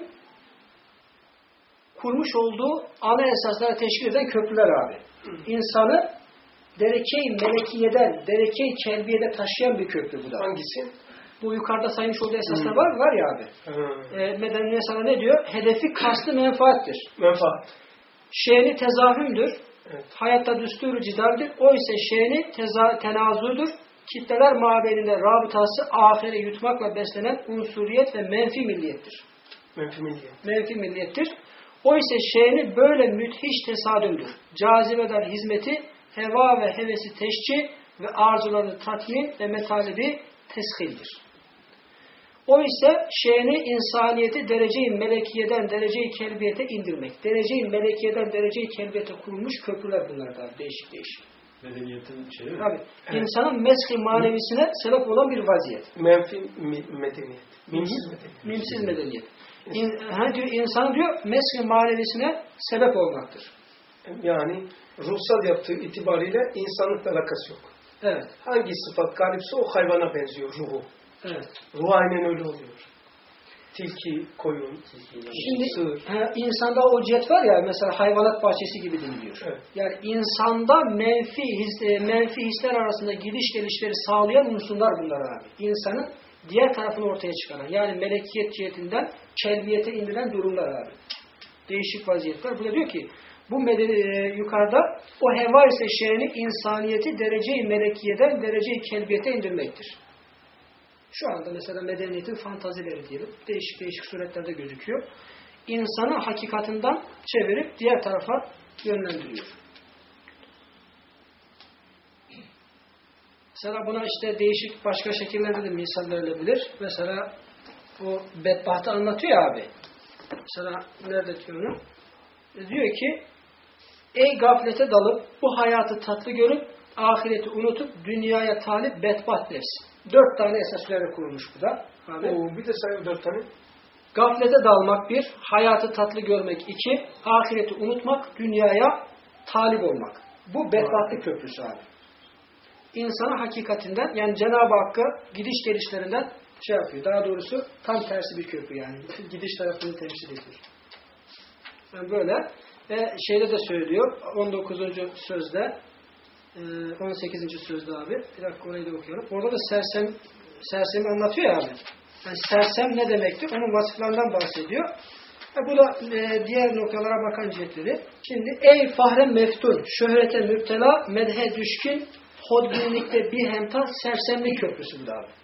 kurmuş olduğu ana esaslara teşkil eden köprüler abi. İnsanı derece-i melekiyeden derece-i kelbiyede taşıyan bir köprü bu da. Hangisi? Bu yukarıda saymış olduğu esaslar hmm. var, var ya abi. Hmm. E, medeniyet sana ne diyor? Hedefi kastı menfaattir. Menfaat. Şeyni tezahümdür. Evet. Hayatta düsturu cidaldir. O ise şeyni teza, tenazudur. Kitleler mabeyninde rabıtası ahire yutmakla beslenen unsuriyet ve menfi milliyettir. Menfi milliyet. Menfi milliyettir. O ise şeyni böyle müthiş tesadümdür. Cazibedar hizmeti heva ve hevesi teşci ve arzularını tatmin ve metalibi teshildir. O ise şeyini insaniyeti derece-i melekiyeden derece-i kelbiyete indirmek. Derece-i melekiyeden derece-i kelbiyete kurulmuş köprüler bunlar da değişik değişik. Medeniyetin şeyi mi? Tabii. Evet. İnsanın mesh-i manevisine sebep olan bir vaziyet. Menfi mi, medeniyet. Mimsiz medeniyet. Mimsiz medeniyet. İn, ha diyor, insan diyor mesh-i manevisine sebep olmaktır. Yani ruhsal yaptığı itibariyle insanlıkla alakası yok. Evet. Hangi sıfat galipse o hayvana benziyor ruhu. Evet. Ruh aynen öyle oluyor. Tilki, koyun, Şimdi sığır. he, insanda o cihet var ya mesela hayvanat bahçesi gibi deniliyor. Evet. Yani insanda menfi, his, menfi hisler arasında gidiş gelişleri sağlayan unsurlar bunlar abi. İnsanın diğer tarafını ortaya çıkaran yani melekiyet cihetinden kelbiyete indirilen durumlar abi. Değişik vaziyetler. Burada diyor ki bu medeni, e, yukarıda o heva ise şeyini insaniyeti derece-i melekiyeden derece-i kelbiyete indirmektir. Şu anda mesela medeniyetin fantazileri diyelim. Değişik değişik suretlerde gözüküyor. İnsanı hakikatinden çevirip diğer tarafa yönlendiriyor. Mesela buna işte değişik başka şekillerde de misal verilebilir. Mesela bu bedbahtı anlatıyor ya abi. Mesela nerede diyor onu? Diyor ki ey gaflete dalıp bu hayatı tatlı görüp ahireti unutup dünyaya talip bedbaht nefs. Dört tane esas üzerine kurulmuş bu da. Abi. Oo, bir de sayıyor dört tane. Gaflete dalmak bir, hayatı tatlı görmek iki, ahireti unutmak, dünyaya talip olmak. Bu bedbahtlık köprüsü abi. İnsana hakikatinden yani Cenab-ı Hakk'a gidiş gelişlerinden şey yapıyor. Daha doğrusu tam tersi bir köprü yani. Gidiş tarafını temsil ediyor. Yani böyle. Ve şeyde de söylüyor on dokuzuncu sözde on sekizinci sözde abi. Bir dakika orayı da okuyalım. Orada da sersem sersemi anlatıyor ya abi. Yani sersem ne demektir? Onun vasıflarından bahsediyor. E bu da e, diğer noktalara bakan cihetleri. Şimdi ey fahren meftun, şöhrete müptela, medhe düşkün, hodbinlikte bir hemta sersemlik köprüsü bu da abi.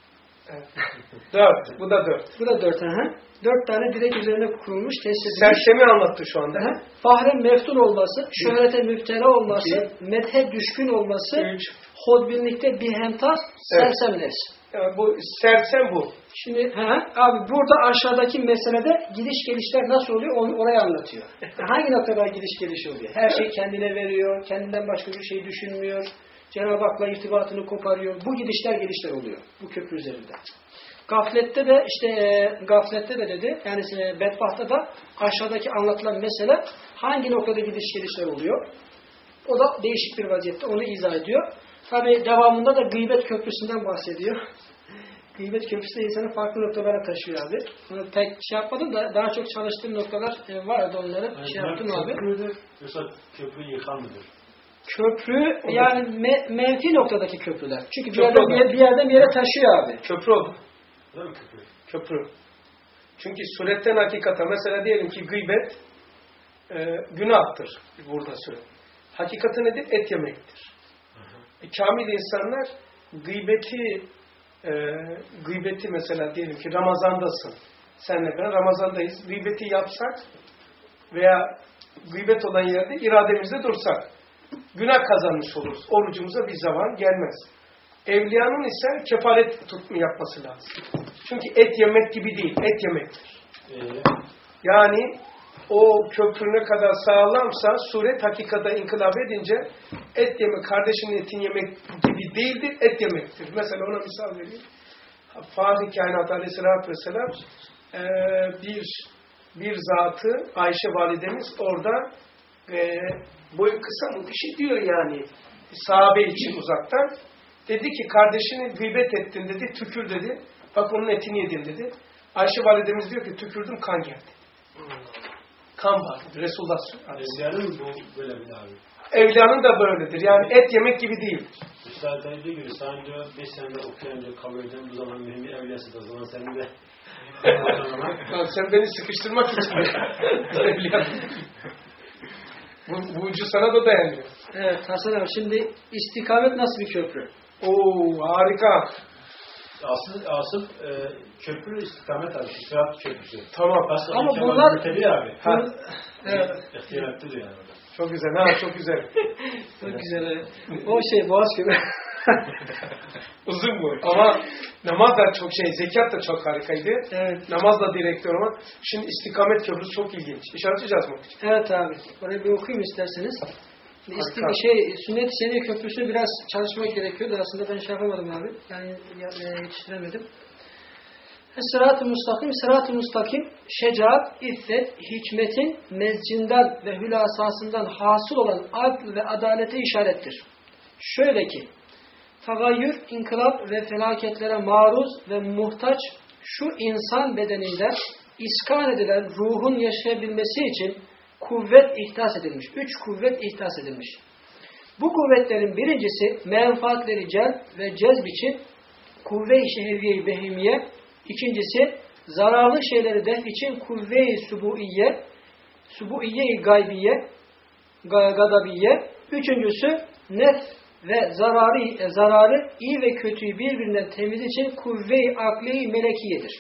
Evet. Dört. Bu da dört. Bu da dört. Aha. Dört tane direk üzerine kurulmuş, tesis edilmiş. Sersemi anlattı şu anda. Aha. Fahren meftun olması, şöhrete müptela olması, methe düşkün olması, Üç. hodbinlikte bihemtar, Evet. sersemler. Yani bu sersem bu. Şimdi he, abi burada aşağıdaki meselede gidiş gelişler nasıl oluyor onu oraya anlatıyor. Hangi noktada gidiş geliş oluyor? Her şey kendine veriyor, kendinden başka bir şey düşünmüyor. Cenab-ı Hak'la irtibatını koparıyor. Bu gidişler gelişler oluyor bu köprü üzerinde. Gaflette de işte e, gaflette de dedi yani e, bedbahta da aşağıdaki anlatılan mesele hangi noktada gidiş gelişler oluyor? O da değişik bir vaziyette onu izah ediyor. Tabi devamında da gıybet köprüsünden bahsediyor. Gıybet köprüsü de insanı farklı noktalara taşıyor abi. Onu pek şey yapmadım da daha çok çalıştığım noktalar e, vardı onları yani şey yaptım abi. Köprüdür, yoksa köprü yıkan mıdır? Köprü yani me, menfi noktadaki köprüler. Çünkü bir Köprü yerden oldu. bir, bir yerden bir yere taşıyor abi. Köprü oldu. Değil mi köprü? Köprü. Çünkü suretten hakikata mesela diyelim ki gıybet e, günahtır burada süre. Hakikati nedir? Et yemektir. E, kamil insanlar gıybeti e, gıybeti mesela diyelim ki Ramazan'dasın. Senle ben Ramazan'dayız. Gıybeti yapsak veya gıybet olan yerde irademizde dursak günah kazanmış oluruz. Orucumuza bir zaman gelmez. Evliyanın ise kefaret tutma yapması lazım. Çünkü et yemek gibi değil, et yemektir. Ee, Yani o köprü ne kadar sağlamsa suret hakikata inkılap edince et yemek, kardeşinin etini yemek gibi değildir, et yemektir. Mesela ona misal vereyim. Fahri Kainat Aleyhisselatü Vesselam e, bir bir zatı Ayşe validemiz orada e, boyu kısa mı bir şey diyor yani sahabe için uzaktan. Dedi ki kardeşini gıybet ettin dedi, tükür dedi. Bak onun etini yedin dedi. Ayşe validemiz diyor ki tükürdüm kan geldi. Kan var. Resulullah Evliyanın bu böyle bir abi. Evliyanın da böyledir. Yani et yemek gibi değil. Üstad dediği gibi sen diyor beş senede okuyunca kabul edeceğim bu zaman benim bir evliyasın o zaman senin de Lan sen beni sıkıştırmak için evliyan. bu, bu ucu sana da dayanıyor. Evet Hasan abi şimdi istikamet nasıl bir köprü? Oo harika. asıl asıl e, köprü istikamet abi. Sırat köprüsü. Tamam. Aslında Ama Kemal bunlar- Mürtedi abi. Ha. Evet. İhtiyarlı diyor yani. Çok güzel. Ha çok güzel. Çok güzel. Evet. O şey Boğaz köprü. Uzun bu. Ama namaz da çok şey, zekat da çok harikaydı. Evet. Namaz da direktör ama şimdi istikamet köprüsü çok ilginç. İşaretleyeceğiz mi? Evet abi. Orayı bir okuyayım isterseniz. İsti Harika. şey Sünnet-i Seniye Köprüsü'nü biraz çalışmak gerekiyordu. Aslında ben şey yapamadım abi. Yani ya- yetiştiremedim. Sırat-ı Mustakim, Sırat-ı Mustakim, şecaat, iffet, hikmetin mezcinden ve hülasasından hasıl olan adl ve adalete işarettir. Şöyle ki, tagayyür, inkılap ve felaketlere maruz ve muhtaç şu insan bedeninde iskan edilen ruhun yaşayabilmesi için kuvvet ihdas edilmiş. Üç kuvvet ihdas edilmiş. Bu kuvvetlerin birincisi menfaatleri celb ve cezb için kuvve-i şehviye-i behimiye, İkincisi zararlı şeyleri def için kuvve-i subuiye, subuiye-i gaybiye, gadabiye. Üçüncüsü nef ve zararı, zararı iyi ve kötüyü birbirinden temiz için kuvve-i akli-i melekiyedir.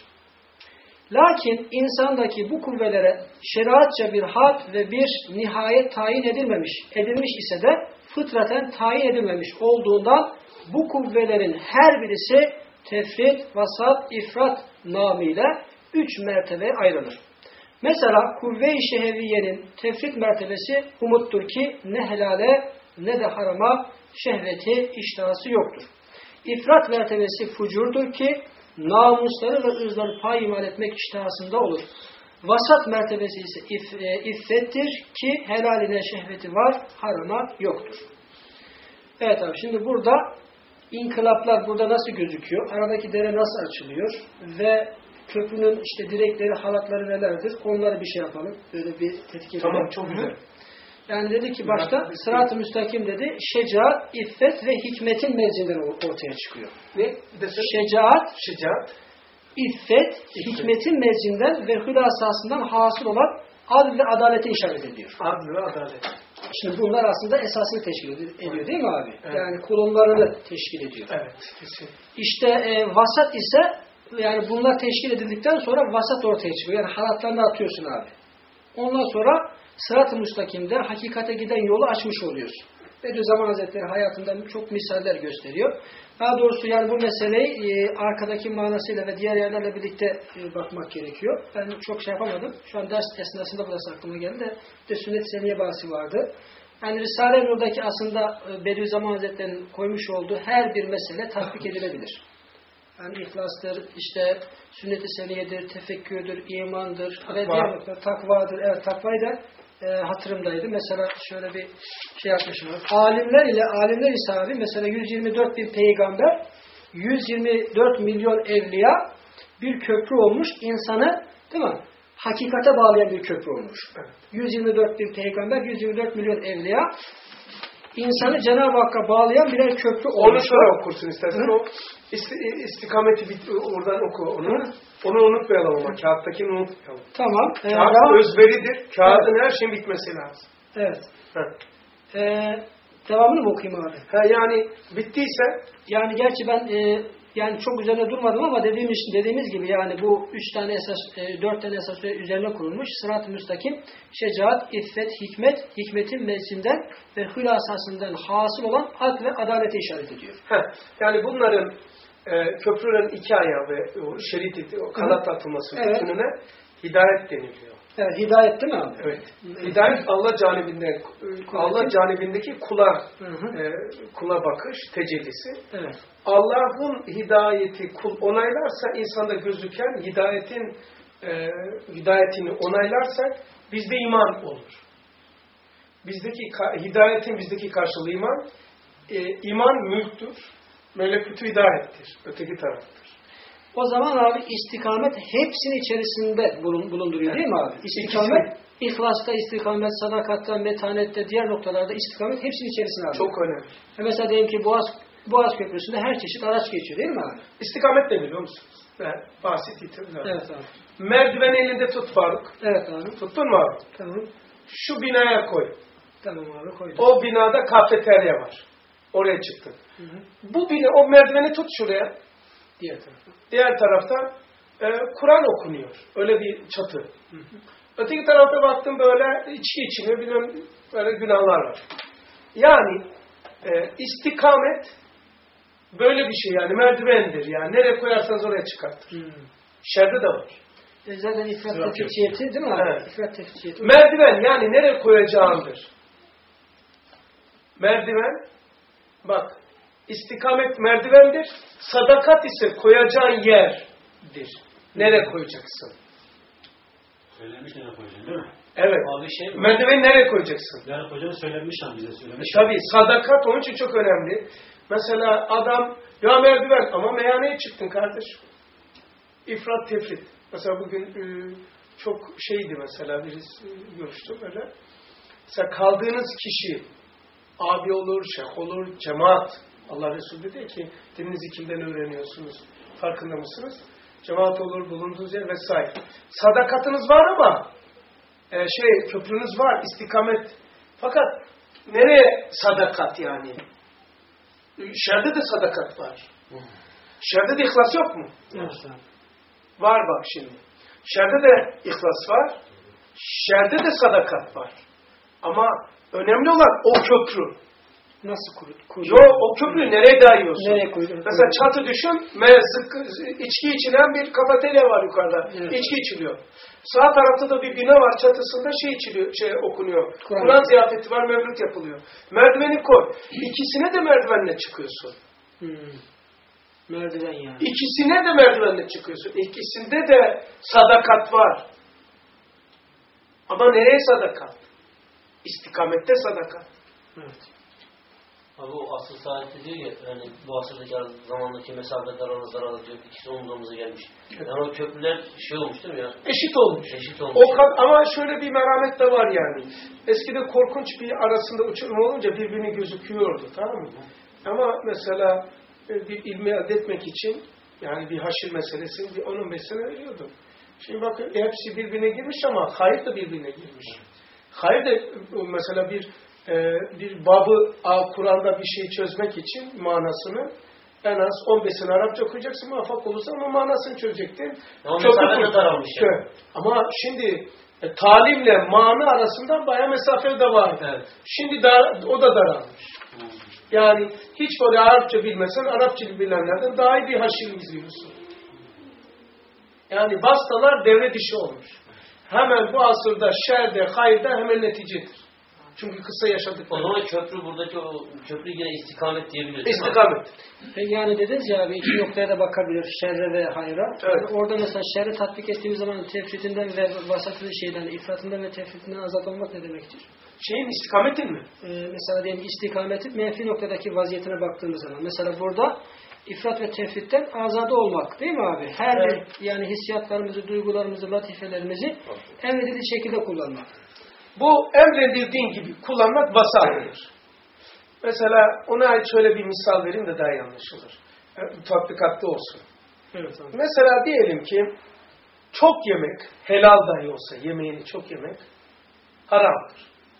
Lakin insandaki bu kuvvelere şeriatça bir had ve bir nihayet tayin edilmemiş, edilmiş ise de fıtraten tayin edilmemiş olduğundan bu kuvvelerin her birisi tefrit, vasat, ifrat namıyla üç mertebe ayrılır. Mesela kuvve-i şehviyenin tefrit mertebesi umuttur ki ne helale ne de harama şehveti, iştahası yoktur. İfrat mertebesi fucurdur ki namusları ve ırzları payimal etmek iştahasında olur. Vasat mertebesi ise if, e, iffettir ki helaline şehveti var, harama yoktur. Evet abi şimdi burada İnkılaplar burada nasıl gözüküyor? Aradaki dere nasıl açılıyor? Ve köprünün işte direkleri, halatları nelerdir? Onları bir şey yapalım. Böyle bir tetkik edelim. Tamam çok güzel. Yani dedi ki başta sırat-ı müstakim dedi. Şecaat, iffet ve hikmetin mevzinden ortaya çıkıyor. Ne? Şecaat, Şecaat, iffet, hikmetin mevzinden ve hülasasından hasıl olan adl ve adalete işaret ediyor. adl ve adalet. Şimdi bunlar aslında esasını teşkil ediyor değil mi abi? Evet. Yani kolonlarını teşkil ediyor. Evet, kesin. İşte e, vasat ise yani bunlar teşkil edildikten sonra vasat ortaya çıkıyor. Yani halatlarını atıyorsun abi. Ondan sonra sırat-ı müstakimde hakikate giden yolu açmış oluyorsun. Bediüzzaman Hazretleri hayatından çok misaller gösteriyor. Daha doğrusu yani bu meseleyi e, arkadaki manasıyla ve diğer yerlerle birlikte e, bakmak gerekiyor. Ben çok şey yapamadım. Şu an ders esnasında burası aklıma geldi de de sünnet-i seniye bahsi vardı. Yani Risale-i Nur'daki aslında e, Bediüzzaman Hazretleri'nin koymuş olduğu her bir mesele tatbik edilebilir. Yani ihlastır, işte sünnet-i seniyedir, tefekkürdür, imandır, Takva. ve diğer noktalar, takvadır. Evet, takvayı da e, hatırımdaydı. Mesela şöyle bir şey yapmışım. Alimler ile alimler ise abi mesela yüz yirmi dört bin peygamber, yüz yirmi dört milyon evliya bir köprü olmuş. İnsanı, değil mi? Hakikate bağlayan bir köprü olmuş. yüz yirmi dört bin peygamber, yüz yirmi dört milyon evliya insanı Cenab-ı Hakk'a bağlayan birer köprü olmuş. Onu şöyle okursun istersen. Hı? O isti, istikameti bit, oradan oku onu. Hı? Onu unutmayalım ama. Kağıttakini unutmayalım. Tamam. Kağıt Ee, özveridir. Kağıdın evet. her şeyin bitmesi lazım. Evet. Hı. Ee, devamını mı okuyayım abi? Ha, yani bittiyse Yani gerçi ben e, yani çok üzerine durmadım ama dediğimiz dediğimiz gibi yani bu üç tane esas, e, dört tane esas üzerine kurulmuş. Sırat-ı müstakim, şecaat, iffet, hikmet, hikmetin mevsimden ve hülasasından hasıl olan hak ve adalete işaret ediyor. heh, yani bunların e, köprünün iki ayağı ve o şerit, o kanat atılması Evet. bütününe hidayet deniliyor. Evet, hidayet değil mi abi? Evet. Hidayet Allah canibinden, Allah canibindeki kula, Hı hı. e, kula bakış tecellisi. Evet. Allah'ın hidayeti kul onaylarsa insanda gözüken hidayetin e, hidayetini onaylarsak bizde iman olur. Bizdeki hidayetin bizdeki karşılığı iman. E, iman mülktür. Melekût-u hidayettir. Öteki taraftır. O zaman abi istikamet hepsinin içerisinde bulun, bulunduruyor değil mi abi? İstikamet, ihlasta istikamet, sadakatta, metanette, diğer noktalarda istikamet hepsinin içerisinde abi. Çok önemli. E mesela diyelim ki Boğaz, Boğaz Köprüsü'nde her çeşit araç geçiyor değil mi abi? İstikamet ne biliyor musunuz? Ben basit itiraf. Evet abi. Merdiven elinde tut Faruk. Evet abi. Tuttun mu abi? Tamam. Şu binaya koy. Tamam abi koydum. O binada kafeterya var. Oraya çıktın. Hı hı. Bu bina, o merdiveni tut şuraya. Diğer tarafa. Diğer tarafta e, Kur'an okunuyor. Öyle bir çatı. Hı hı. Öteki tarafta baktım böyle içki içiliyor. Biliyorum böyle günahlar var. Yani e, istikamet böyle bir şey yani merdivendir. Yani nereye koyarsanız oraya çıkartır. Hı. Şerde de var. E zaten ifrat Sıra tefciyeti değil mi abi? Evet. İfrat tefciyeti. Merdiven yani nereye koyacağındır. Merdiven bak istikamet merdivendir. Sadakat ise koyacağın yerdir. Nereye koyacaksın? Söylemiş nereye koyacaksın değil mi? Evet. Abi şey mi? Merdiveni nereye koyacaksın? Nereye koyacaksın söylemiş han bize söylemiş. Tabii sadakat onun için çok önemli. Mesela adam ya merdiven ama meyhaneye çıktın kardeş. İfrat tefrit. Mesela bugün e, çok şeydi mesela birisi e, görüştüm öyle. Mesela kaldığınız kişi abi olur, şeyh olur, cemaat. Allah Resulü dedi ki dininizi kimden öğreniyorsunuz? Farkında mısınız? Cemaat olur, bulunduğunuz yer vesaire. Sadakatınız var ama e, şey köprünüz var, istikamet. Fakat nereye sadakat yani? Şerde de sadakat var. Şerde de ihlas yok mu? Evet. Var bak şimdi. Şerde de ihlas var. Şerde de sadakat var. Ama önemli olan o köprü. Nasıl kurut? kurut? Yo, o köprüyü nereye dayıyorsun? Nereye koydun? Mesela çatı düşün, mezık, içki içilen bir kafeterya var yukarıda. Evet. İçki içiliyor. Sağ tarafta da bir bina var, çatısında şey içiliyor, şey okunuyor. Kur'an. Kur'an ziyafeti var, mevlüt yapılıyor. Merdiveni koy. İkisine de merdivenle çıkıyorsun. Hmm. Merdiven yani. İkisine de merdivenle çıkıyorsun. İkisinde de sadakat var. Ama nereye sadakat? İstikamette sadakat. Evet. Abi o asıl saati diyor ya, yani bu asırdaki zamandaki mesafe daralır daralır diyor, ikisi omuz omuza gelmiş. Yani o köprüler şey olmuş değil mi ya? Eşit olmuş. Eşit olmuş. O kad- ama şöyle bir merhamet de var yani. Eskide korkunç bir arasında uçurum olunca birbirini gözüküyordu, tamam mı? Ama mesela bir ilmi elde etmek için yani bir haşir meselesini bir on on beş sene veriyordu. Şimdi bakın hepsi birbirine girmiş ama hayır da birbirine girmiş. Hayır da mesela bir e, bir babı Kur'an'da bir şeyi çözmek için manasını en az on beş sene Arapça okuyacaksın, muvaffak olursa ama manasını çözecektin. Ama mesafe de daralmış yani. Ama şimdi e, talimle mana arasında bayağı mesafe de var. Evet. Şimdi da, o da daralmış. Hmm. Yani hiç böyle Arapça bilmesen, Arapça bilenlerden daha iyi bir haşir izliyorsun. Yani vasıtalar devre dışı olmuş. Hemen bu asırda şerde, hayırda hemen neticedir. Çünkü kısa yaşadık. O zaman köprü buradaki o köprü yine istikamet diyebiliriz. İstikamet. Peki yani dediniz ya abi iki noktaya da bakabilir. Şerre ve hayra. Evet. Yani orada mesela şerre tatbik ettiğimiz zaman tefritinden ve vasatı şeyden, ifratından ve tefritinden azat olmak ne demektir? Şeyin istikametin mi? Ee, mesela diyelim istikameti menfi noktadaki vaziyetine baktığımız zaman. Mesela burada ifrat ve tefritten azade olmak değil mi abi? Her evet. bir yani hissiyatlarımızı, duygularımızı, latifelerimizi emredildiği şekilde kullanmak. Bu emredildiğin gibi kullanmak vasattır. Mesela ona ait şöyle bir misal vereyim de daha iyi anlaşılır. Yani, tatbikatlı olsun. Evet, tamam. Mesela diyelim ki çok yemek, helal dahi olsa yemeğini çok yemek haramdır.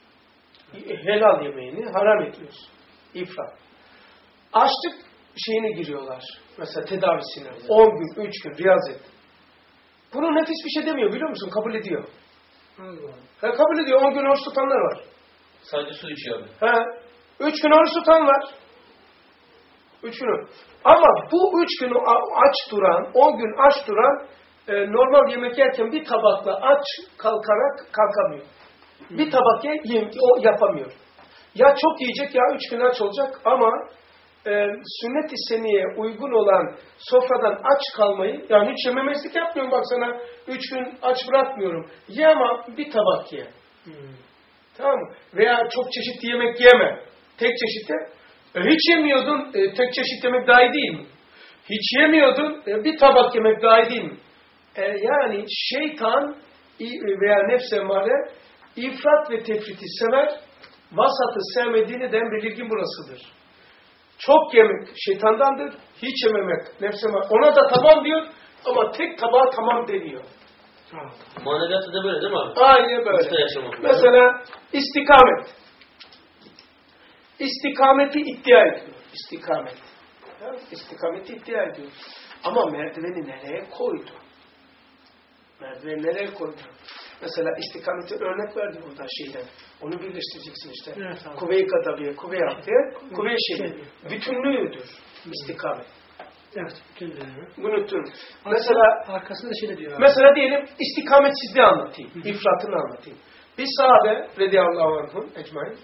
Helal yemeğini haram ediyorsun. İfrat. Açlık şeyine giriyorlar. Mesela tedavisine. on gün, üç gün riyazet. Bunu nefis bir şey demiyor biliyor musun? Kabul ediyor. He, kabul ediyor. on gün oruç tutanlar var. Sadece su içiyor abi. He. üç gün oruç tutan var. üç gün. Ama bu üç gün aç duran, on gün aç duran e, normal yemek yerken bir tabakla aç kalkarak kalkamıyor. Hmm. Bir tabak ye, ye, o yapamıyor. Ya çok yiyecek ya üç gün aç olacak ama e, sünnet-i seniye uygun olan sofradan aç kalmayı, yani hiç yememezlik yapmıyorum bak sana üç gün aç bırakmıyorum. Ye ama bir tabak ye. Hmm. Tamam mı? Veya çok çeşitli yemek yeme. Tek çeşit ye. E, hiç yemiyordun, e, tek çeşit yemek daha iyi değil mi? Hiç yemiyordun, e, bir tabak yemek daha iyi değil mi? E, yani şeytan veya nefs emmare ifrat ve tefriti sever, vasatı sevmediğini de belirgin burasıdır. Çok yemek şeytandandır, hiç yememek nefs emmare. Ona da tamam diyor ama tek tabağa tamam demiyor. Maneviyatı da böyle değil mi abi? Aynen böyle. Mesela istikamet. İstikameti iddia ediyor. İstikamet. Ya, istikameti iddia ediyor. Ama merdiveni nereye koydu? Merdiveni nereye koydu? Mesela istikameti örnek verdi burada şeyden. Onu birleştireceksin işte. Evet, tamam. Kuvve-i Gadabiye, Kuvve-i Akdiye, Kuvve-i Şeyde. Bütünlüğüdür istikamet. Evet, bütünlüğü. Bunu mesela arkasında da şey diyor. Mesela diyelim istikametsizliği anlatayım. Hı. İfratını anlatayım. Bir sahabe radıyallahu anhum ecmaîn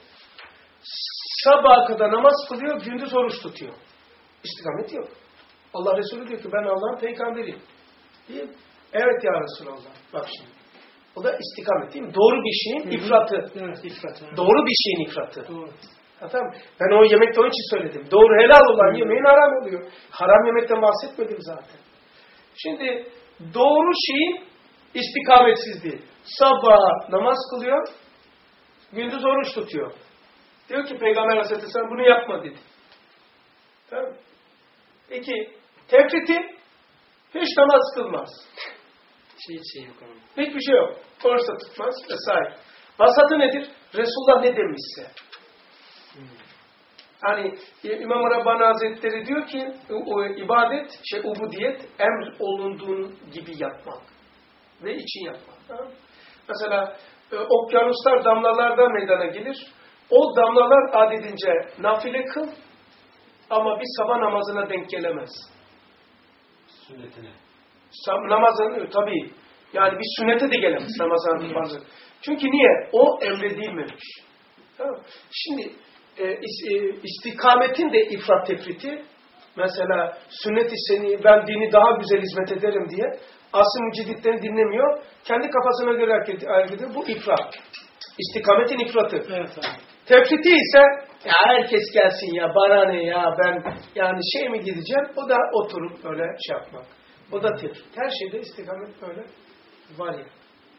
sabaha kadar namaz kılıyor, gündüz oruç tutuyor. İstikamet yok. Allah Resulü diyor ki ben Allah'ın peygamberiyim. Değil mi? Evet ya Resulallah. Bak şimdi. O da istikamet değil mi? Doğru bir şeyin ifratı. Evet, ifrat. Evet. Doğru bir şeyin ifratı. Doğru. Ha, tamam. Ben o yemekte onun için söyledim. Doğru helal olan yemeğin haram oluyor. Haram yemekten bahsetmedim zaten. Şimdi doğru şeyin istikametsizliği. Sabah namaz kılıyor, gündüz oruç tutuyor. Diyor ki Peygamber Aleyhisselatü sen bunu yapma dedi. Tamam. İki, tefriti hiç namaz kılmaz. Hiç şey yok ama. Hiçbir şey yok. Oruç da tutmaz vesaire. Vasatı nedir? Resulullah ne demişse. Hmm. Hani İmam Rabbani Hazretleri diyor ki o ibadet, şey ubudiyet emr olunduğun gibi yapmak ve için yapmak. Tamam. Mesela e, okyanuslar damlalardan meydana gelir. O damlalar adedince nafile kıl ama bir sabah namazına denk gelemez. Sünnetine. Namazın tabii. Yani bir sünnete de gelemez namazın farzı. Çünkü niye? O emredilmemiş. Tamam. Şimdi e, istikametin de ifrat tefriti. Mesela sünnet-i seni ben dini daha güzel hizmet ederim diye asıl müciditlerini dinlemiyor. Kendi kafasına göre hareket ediyor. Bu ifrat. İstikametin ifratı. Evet, tamam. Tefriti ise ya herkes gelsin ya bana ne ya ben yani şey mi gideceğim o da oturup böyle şey yapmak. O da tefrit. Her şeyde istikamet böyle var ya.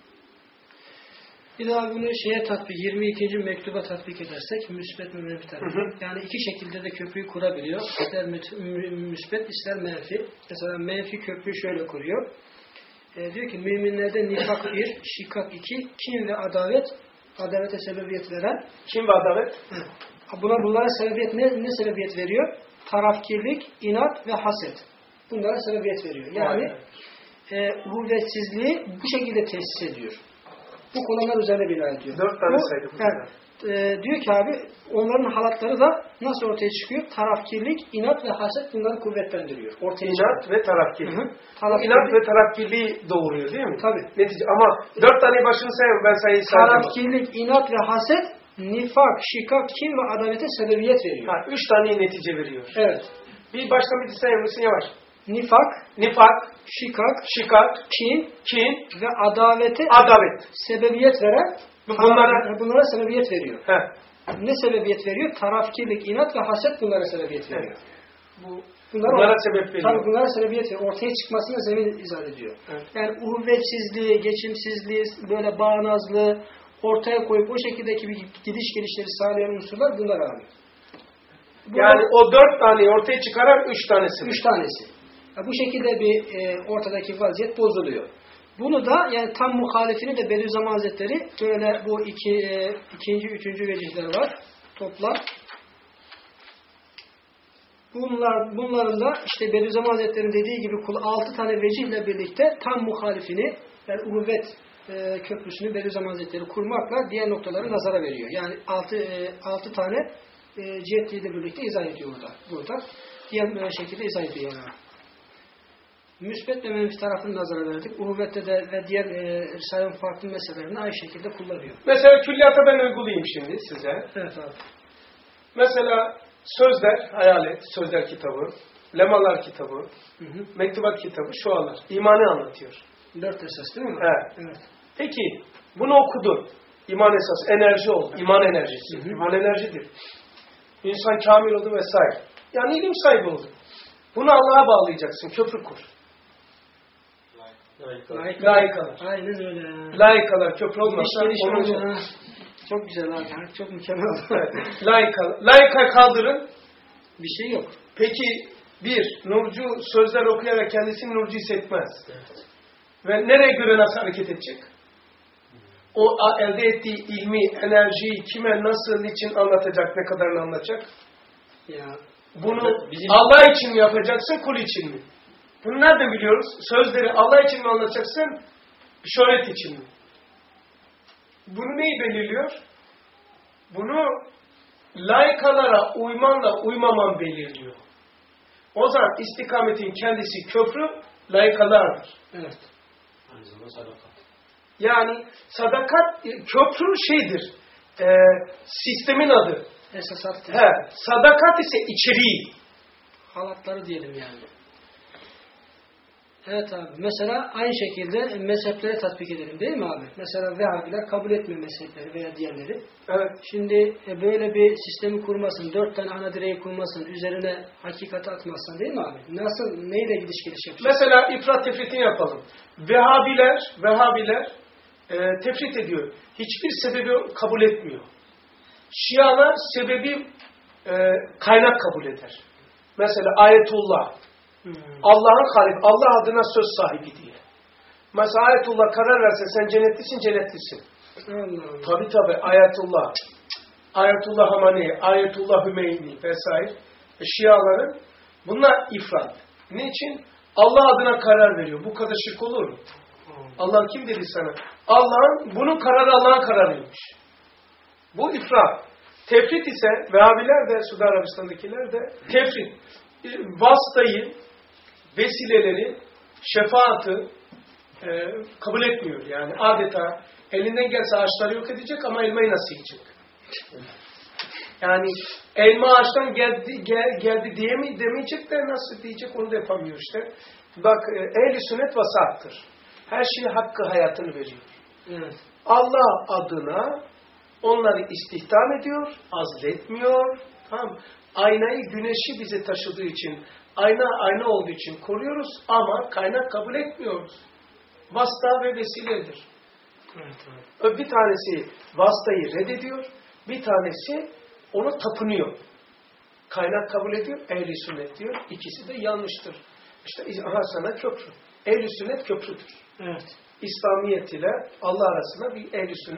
Bir daha bunu şeye tatbik, yirmi ikinci mektuba tatbik edersek müsbet ve menfi tatbik. Yani iki şekilde de köprüyü kurabiliyor. İster müsbet ister menfi. Mesela menfi köprüyü şöyle kuruyor. E, diyor ki müminlerde nifak bir, şikak iki, kin ve adavet adavete sebebiyet veren. Kim ve adavet? Buna bunlara sebebiyet ne, ne sebebiyet veriyor? Tarafkirlik, inat ve haset. Bunlara sebebiyet veriyor. Yani e, uhuvvetsizliği bu şekilde tesis ediyor. Bu konular üzerine bina ediyor. Dört tane saydı. Evet. E, diyor ki abi onların halatları da nasıl ortaya çıkıyor? Tarafkirlik, inat ve haset bunları kuvvetlendiriyor. Ortaya İnat çıkıyor. ve tarafkirlik. Hı hı. Bu inat ve tarafkirliği doğuruyor değil mi? Tabii. Netice. Ama dört tane başını sayayım, ben sayayım. Tarafkirlik, inat ve haset nifak, şikak, kin ve adavete sebebiyet veriyor. Ha, üç tane netice veriyor. Evet. Bir başka bir sayar mısın yavaş? Nifak, Nifak, şikak, şikak, kin kin ve adavete adavet. sebebiyet veren Bunlara, bunlara sebebiyet veriyor. he. Ne sebebiyet veriyor? Tarafkirlik, inat ve haset bunlara sebebiyet veriyor. Evet. Bu, Bunlar bunlara or- sebep veriyor. Tabii bunlara sebebiyet veriyor. Ortaya çıkmasına zemin izah ediyor. Evet. Yani uhuvvetsizliği, geçimsizliği, böyle bağnazlığı ortaya koyup o şekildeki bir gidiş gelişleri sağlayan unsurlar bunlar abi. Bunlar, Yani o dört taneyi ortaya çıkaran üç tanesi. Üç tanesi. Ya bu şekilde bir e, ortadaki vaziyet bozuluyor. Bunu da yani tam muhalifini de Bediüzzaman Hazretleri böyle bu iki, e, ikinci, üçüncü vecihler var. Toplam. Bunlar, bunların da işte Bediüzzaman Hazretleri'nin dediği gibi kul altı tane vecihle birlikte tam muhalifini yani uhuvvet e, köprüsünü Bediüzzaman Hazretleri kurmakla diğer noktaları nazara veriyor. Yani altı, e, altı tane e, cihetiyle birlikte izah ediyor burada. burada. Diğer e, şekilde izah ediyor. Yani. Müsbet ve menfi tarafını nazara verdik. Uhuvvette de ve diğer e, Risale'nin farklı meselelerini aynı şekilde kullanıyor. Mesela külliyata ben uygulayayım şimdi size. Evet abi. Mesela sözler, hayal et, sözler kitabı, lemalar kitabı, Hı hı. mektubat kitabı, şualar. İmanı anlatıyor. Dört esas değil mi? Evet. Evet. Peki, bunu okudun. İman esası, enerji oldu. İman enerjisi. Hı hı. İman enerjidir. İnsan kamil oldu vesaire. Yani ilim sahibi oldu. Bunu Allah'a bağlayacaksın. Köprü kur. Layık, Layıkalar. Aynen öyle. Layıkalar. Köprü olmasa Geliş onun geliş için. oluyor. Çok güzel abi. Çok mükemmel. Layıka. Layıka kaldırın. Bir şey yok. Peki bir, nurcu sözler okuyarak kendisini nurcu hissetmez. Evet. Ve nereye göre nasıl hareket edecek? O elde ettiği ilmi, enerjiyi kime, nasıl, niçin anlatacak, ne kadarını anlatacak? Ya. Bunu Bizim... Allah için mi yapacaksın, kul için mi? Bunu nereden biliyoruz? Sözleri Allah için mi anlatacaksın, şöhret için mi? Bunu neyi belirliyor? Bunu layıkalara uymanla uymaman belirliyor. O zaman istikametin kendisi köprü, layıkalardır. Evet. Aynı zamanda sadakat. Yani sadakat, köprü şeydir, e, sistemin adı. Esasat. He, sadakat ise içeriği. Halatları diyelim yani. Evet abi. Mesela aynı şekilde mezheplere tatbik edelim değil mi abi? Mesela Vehhabiler kabul etmiyor mezhepleri veya diğerleri. Evet. Şimdi böyle bir sistemi kurmasın, dört tane ana direği kurmasın, üzerine hakikati atmazsan değil mi abi? Nasıl, neyle gidiş geliş yapacak? Mesela ifrat tefritini yapalım. Vehhabiler, Vehhabiler e, tefrit ediyor. Hiçbir sebebi kabul etmiyor. Şialar sebebi e, kaynak kabul eder. Mesela ayetullah. Hmm. Allah'ın halifi, Allah adına söz sahibi diye. Mesela ayetullah karar verse sen cennetlisin, cennetlisin. Allah. Tabi tabi ayetullah. Ayetullah Hamani, Ayetullah Hümeyni vesaire. E, Şiaların bunlar ifrat. Niçin? Allah adına karar veriyor. Bu kadar şirk olur mu? Hmm. Allah kim dedi sana? Allah'ın, bunun kararı Allah'ın kararıymış. Bu ifrat. Tefrit ise Vehhabiler de, Suudi Arabistan'dakiler de tefrit. Vasıtayı, vesileleri, şefaatı e, kabul etmiyor. Yani adeta elinden gelse ağaçları yok edecek ama elmayı nasıl yiyecek? Yani elma ağaçtan geldi, gel, geldi diye mi demeyecek de nasıl diyecek onu da yapamıyor işte. Bak e, ehl-i sünnet vasattır. Her şeyin hakkı hayatını veriyor. Evet. Allah adına onları istihdam ediyor, azletmiyor. Tamam. Aynayı, güneşi bize taşıdığı için, ayna ayna olduğu için koruyoruz ama kaynak kabul etmiyoruz. Vasıta ve vesiledir. Evet, evet. Bir tanesi vasıtayı reddediyor, bir tanesi ona tapınıyor. Kaynak kabul ediyor, ehl-i sünnet diyor. İkisi de yanlıştır. İşte aha sana köprü. Ehl-i sünnet köprüdür. Evet. İslamiyet ile Allah arasında bir ehl-i sünnet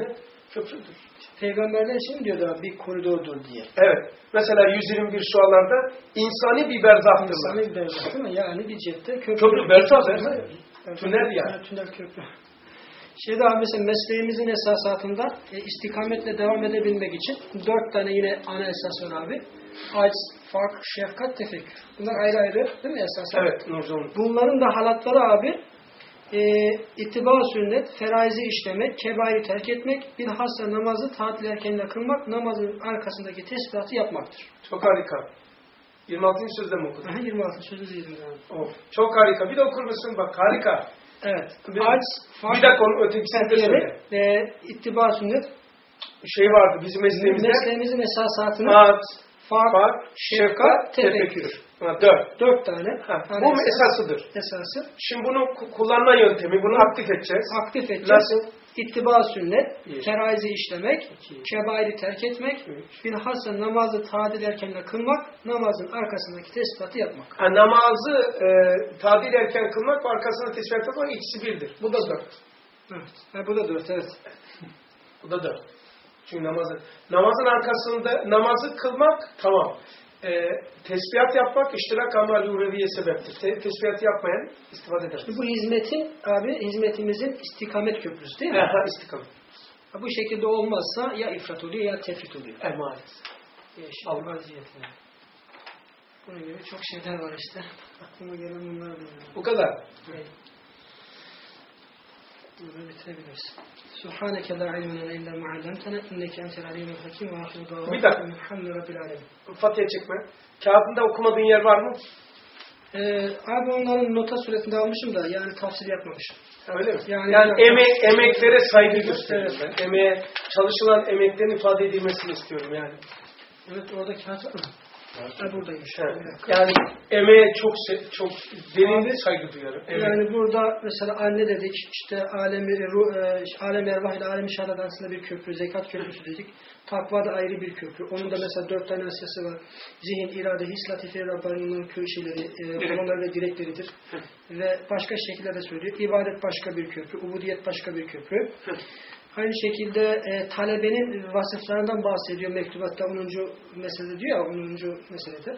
Köprüdür. Peygamberler için diyordu abi bir koridordur diye. Evet. Mesela yüz yirmi bir şu alanlarda insani bir berzahtır. İnsani bir berzah değil mi? Yani bir cepte köprü. Köprü berzah, berzah. Tünel yani. Tünel köprü. Şeyde abi mesela mesleğimizin esasatında e, istikametle devam edebilmek için dört tane yine ana esas var abi. Aciz, fark, şefkat, tefekkür. Bunlar ayrı ayrı değil mi esaslar? Evet. Nurcan. Bunların da halatları abi e, ittiba sünnet, feraizi işlemek, kebairi terk etmek, bilhassa namazı tatil erkeninde kılmak, namazın arkasındaki tesbihatı yapmaktır. Çok harika. yirmi altıncı sözde mi okudun? Aha, yirmi altı sözü zeydim abi. Of. Çok harika. Bir de okur musun? Bak harika. Evet. Bir, Aciz, fark, bir dakika onun ötekisini de söyle. e, ittiba sünnet, Şey vardı bizim mesleğimizde. mesleğimizin esasatını Naat, fark, fark, şefkat, tefekkür. tefekkür. Ha, dört. Dört tane. Ha, tane bu esas, esasıdır. esası. Şimdi bunu ku- kullanma yöntemi, bunu aktif edeceğiz. Aktif edeceğiz. Nasıl? İttiba sünnet, Bir. feraizi işlemek, İki. kebairi terk etmek, Üç. bilhassa namazı tadil erkenle kılmak, namazın arkasındaki tesbihatı yapmak. Ha, namazı e, tadil erken kılmak ve arkasına tesbih yapmak ikisi birdir. Bu da dört. Evet. Ha, bu da dört, evet. Bu da dört. Çünkü namazın, namazın arkasında namazı kılmak tamam. E, tesbihat yapmak iştirak amal uğreviye sebeptir. Te, tesbihat yapmayan istifade eder. Bu hizmetin, abi hizmetimizin istikamet köprüsü değil mi? Ha, istikamet. Ha, bu şekilde olmazsa ya ifrat oluyor ya tefrit oluyor. E, maalesef. Al vaziyetler. Bunun gibi çok şeyler var işte. Aklıma gelen bunlar da. Bu kadar. Evet. Bunu bitirebiliriz. Subhaneke la ilmena illa ma allamtana inneke entel alimul hakim ve ahiru davana. Bir dakika. Elhamdülillahi rabbil alamin. Fatiha çekme. Kağıdında okumadığın yer var mı? Ee, abi onların nota suretinde almışım da yani tafsir yapmamışım. Öyle mi? Yani, Yani, yani emek, emeklere saygı gösteriyorum Evet. ben. Emeğe, çalışılan emeklerin ifade edilmesini istiyorum yani. Evet orada kağıt var mı? Ha, buradaymış. Evet. Bir dakika. Yani emeğe çok se- çok derin saygı duyuyorum. Emek. Yani burada mesela anne dedik, işte alemi ruh, e, alem ervah ile alem şehadet arasında bir köprü, zekat köprüsü dedik. Takva da ayrı bir köprü. Onun da mesela dört tane asyası var. Zihin, irade, his, latife, Rabbani'nin köşeleri, e, kolonları ve direkleridir. Ve başka şekillerde söylüyor. İbadet başka bir köprü, ubudiyet başka bir köprü. Aynı şekilde e, talebenin vasıflarından bahsediyor mektubatta onuncu meselede diyor ya onuncu meselede.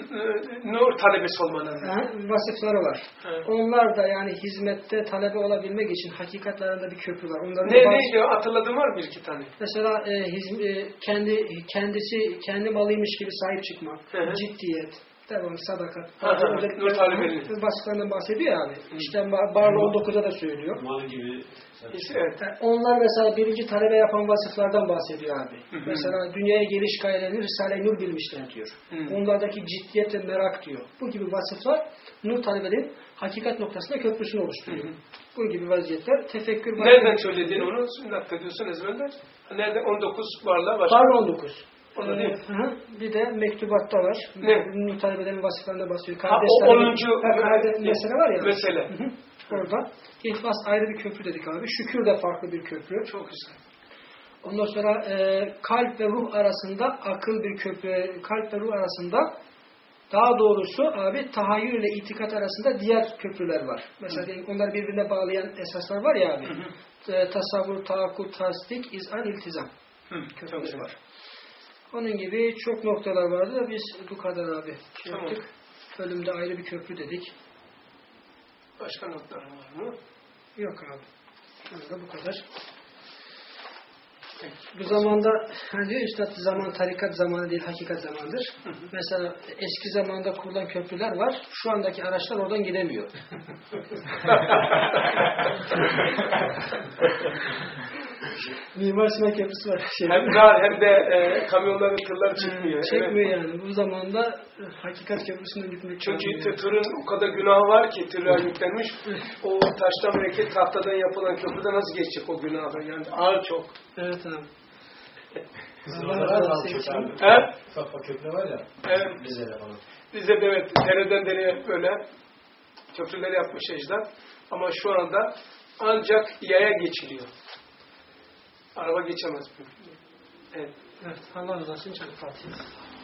Nur talebesi olmanın. Ha, vasıfları var. Evet. Onlar da yani hizmette talebe olabilmek için hakikatlarında bir köprü var. Onların Ne bazı, neydi o? Hatırladığın var mı bir iki tane? mesela e, hizm, e, kendi kendisi kendi malıymış gibi sahip çıkmak, Hı hı. ciddiyet, devam, sadakat. Hı hı. Özellikle Nur talebenin. vasıflarından bahsediyor yani. İşte Barla on dokuzda da söylüyor. Mal gibi. İşte, evet. Yani onlar mesela birinci talebe yapan vasıflardan bahsediyor abi. Hı hı. Mesela dünyaya geliş gayelerini Risale-i Nur bilmişler diyor. Hı. Onlardaki ciddiyet ve merak diyor. Bu gibi vasıflar Nur talebelerin hakikat noktasında köprüsünü oluşturuyor. Hı hı. Bu gibi vaziyetler tefekkür var. Nereden söylediğin onu? Sünnet ediyorsun ezberler. Nerede? on dokuz varla başka. Var on dokuz. O da değil mi? Hı hı. Bir de mektubatta var. Ne? Nur talebelerin vasıflarında bahsediyor. Ha, o Kardeşler- onuncu Ha, kardeş- mesele var ya. Mesele. Hı hı. Orada. İhlas ayrı bir köprü dedik abi. Şükür de farklı bir köprü. Çok güzel. Ondan sonra e, kalp ve ruh arasında akıl bir köprü, kalp ve ruh arasında daha doğrusu abi tahayyül ile itikat arasında diğer köprüler var. Mesela diyelim onları birbirine bağlayan esaslar var ya abi. Hı hı. E, tasavvur, tahakkuk, tasdik, izan, iltizam Hı, çok köprüleri güzel. var. Onun gibi çok noktalar vardı da biz bu kadar abi şey Tamam. yaptık. Bölümde ayrı bir köprü dedik. Başka notların var mı? Yok abi. Burada bu kadar. Bu zamanda hani diyor üstad zaman tarikat zamanı değil hakikat zamandır. Hı hı. Mesela eski zamanda kurulan köprüler var. Şu andaki araçlar oradan gidemiyor. Mimar Sinan Köprüsü var. Şey, Hem dar hem de e, kamyonların tırları çıkmıyor. çekmiyor Evet. yani. Bu zamanda e, hakikat köprüsüne gitmek Çünkü lazım yani. tırın o kadar günahı var ki tırlar yüklenmiş. O taştan mürekkep tahtadan yapılan köprüde nasıl geçecek o günahı? Yani ağır çok. Evet abi. Bizim Allah orada razı var olsun. köprü abi. He? Ufak ufak köprü var ya. Evet. Rize'de falan. Bize de evet dereden dereye böyle köprüler yapmış ecdat. Ama şu anda ancak yaya geçiliyor. Araba geçemez. Evet. Evet. Allah razı olsun. Çok Fatiha.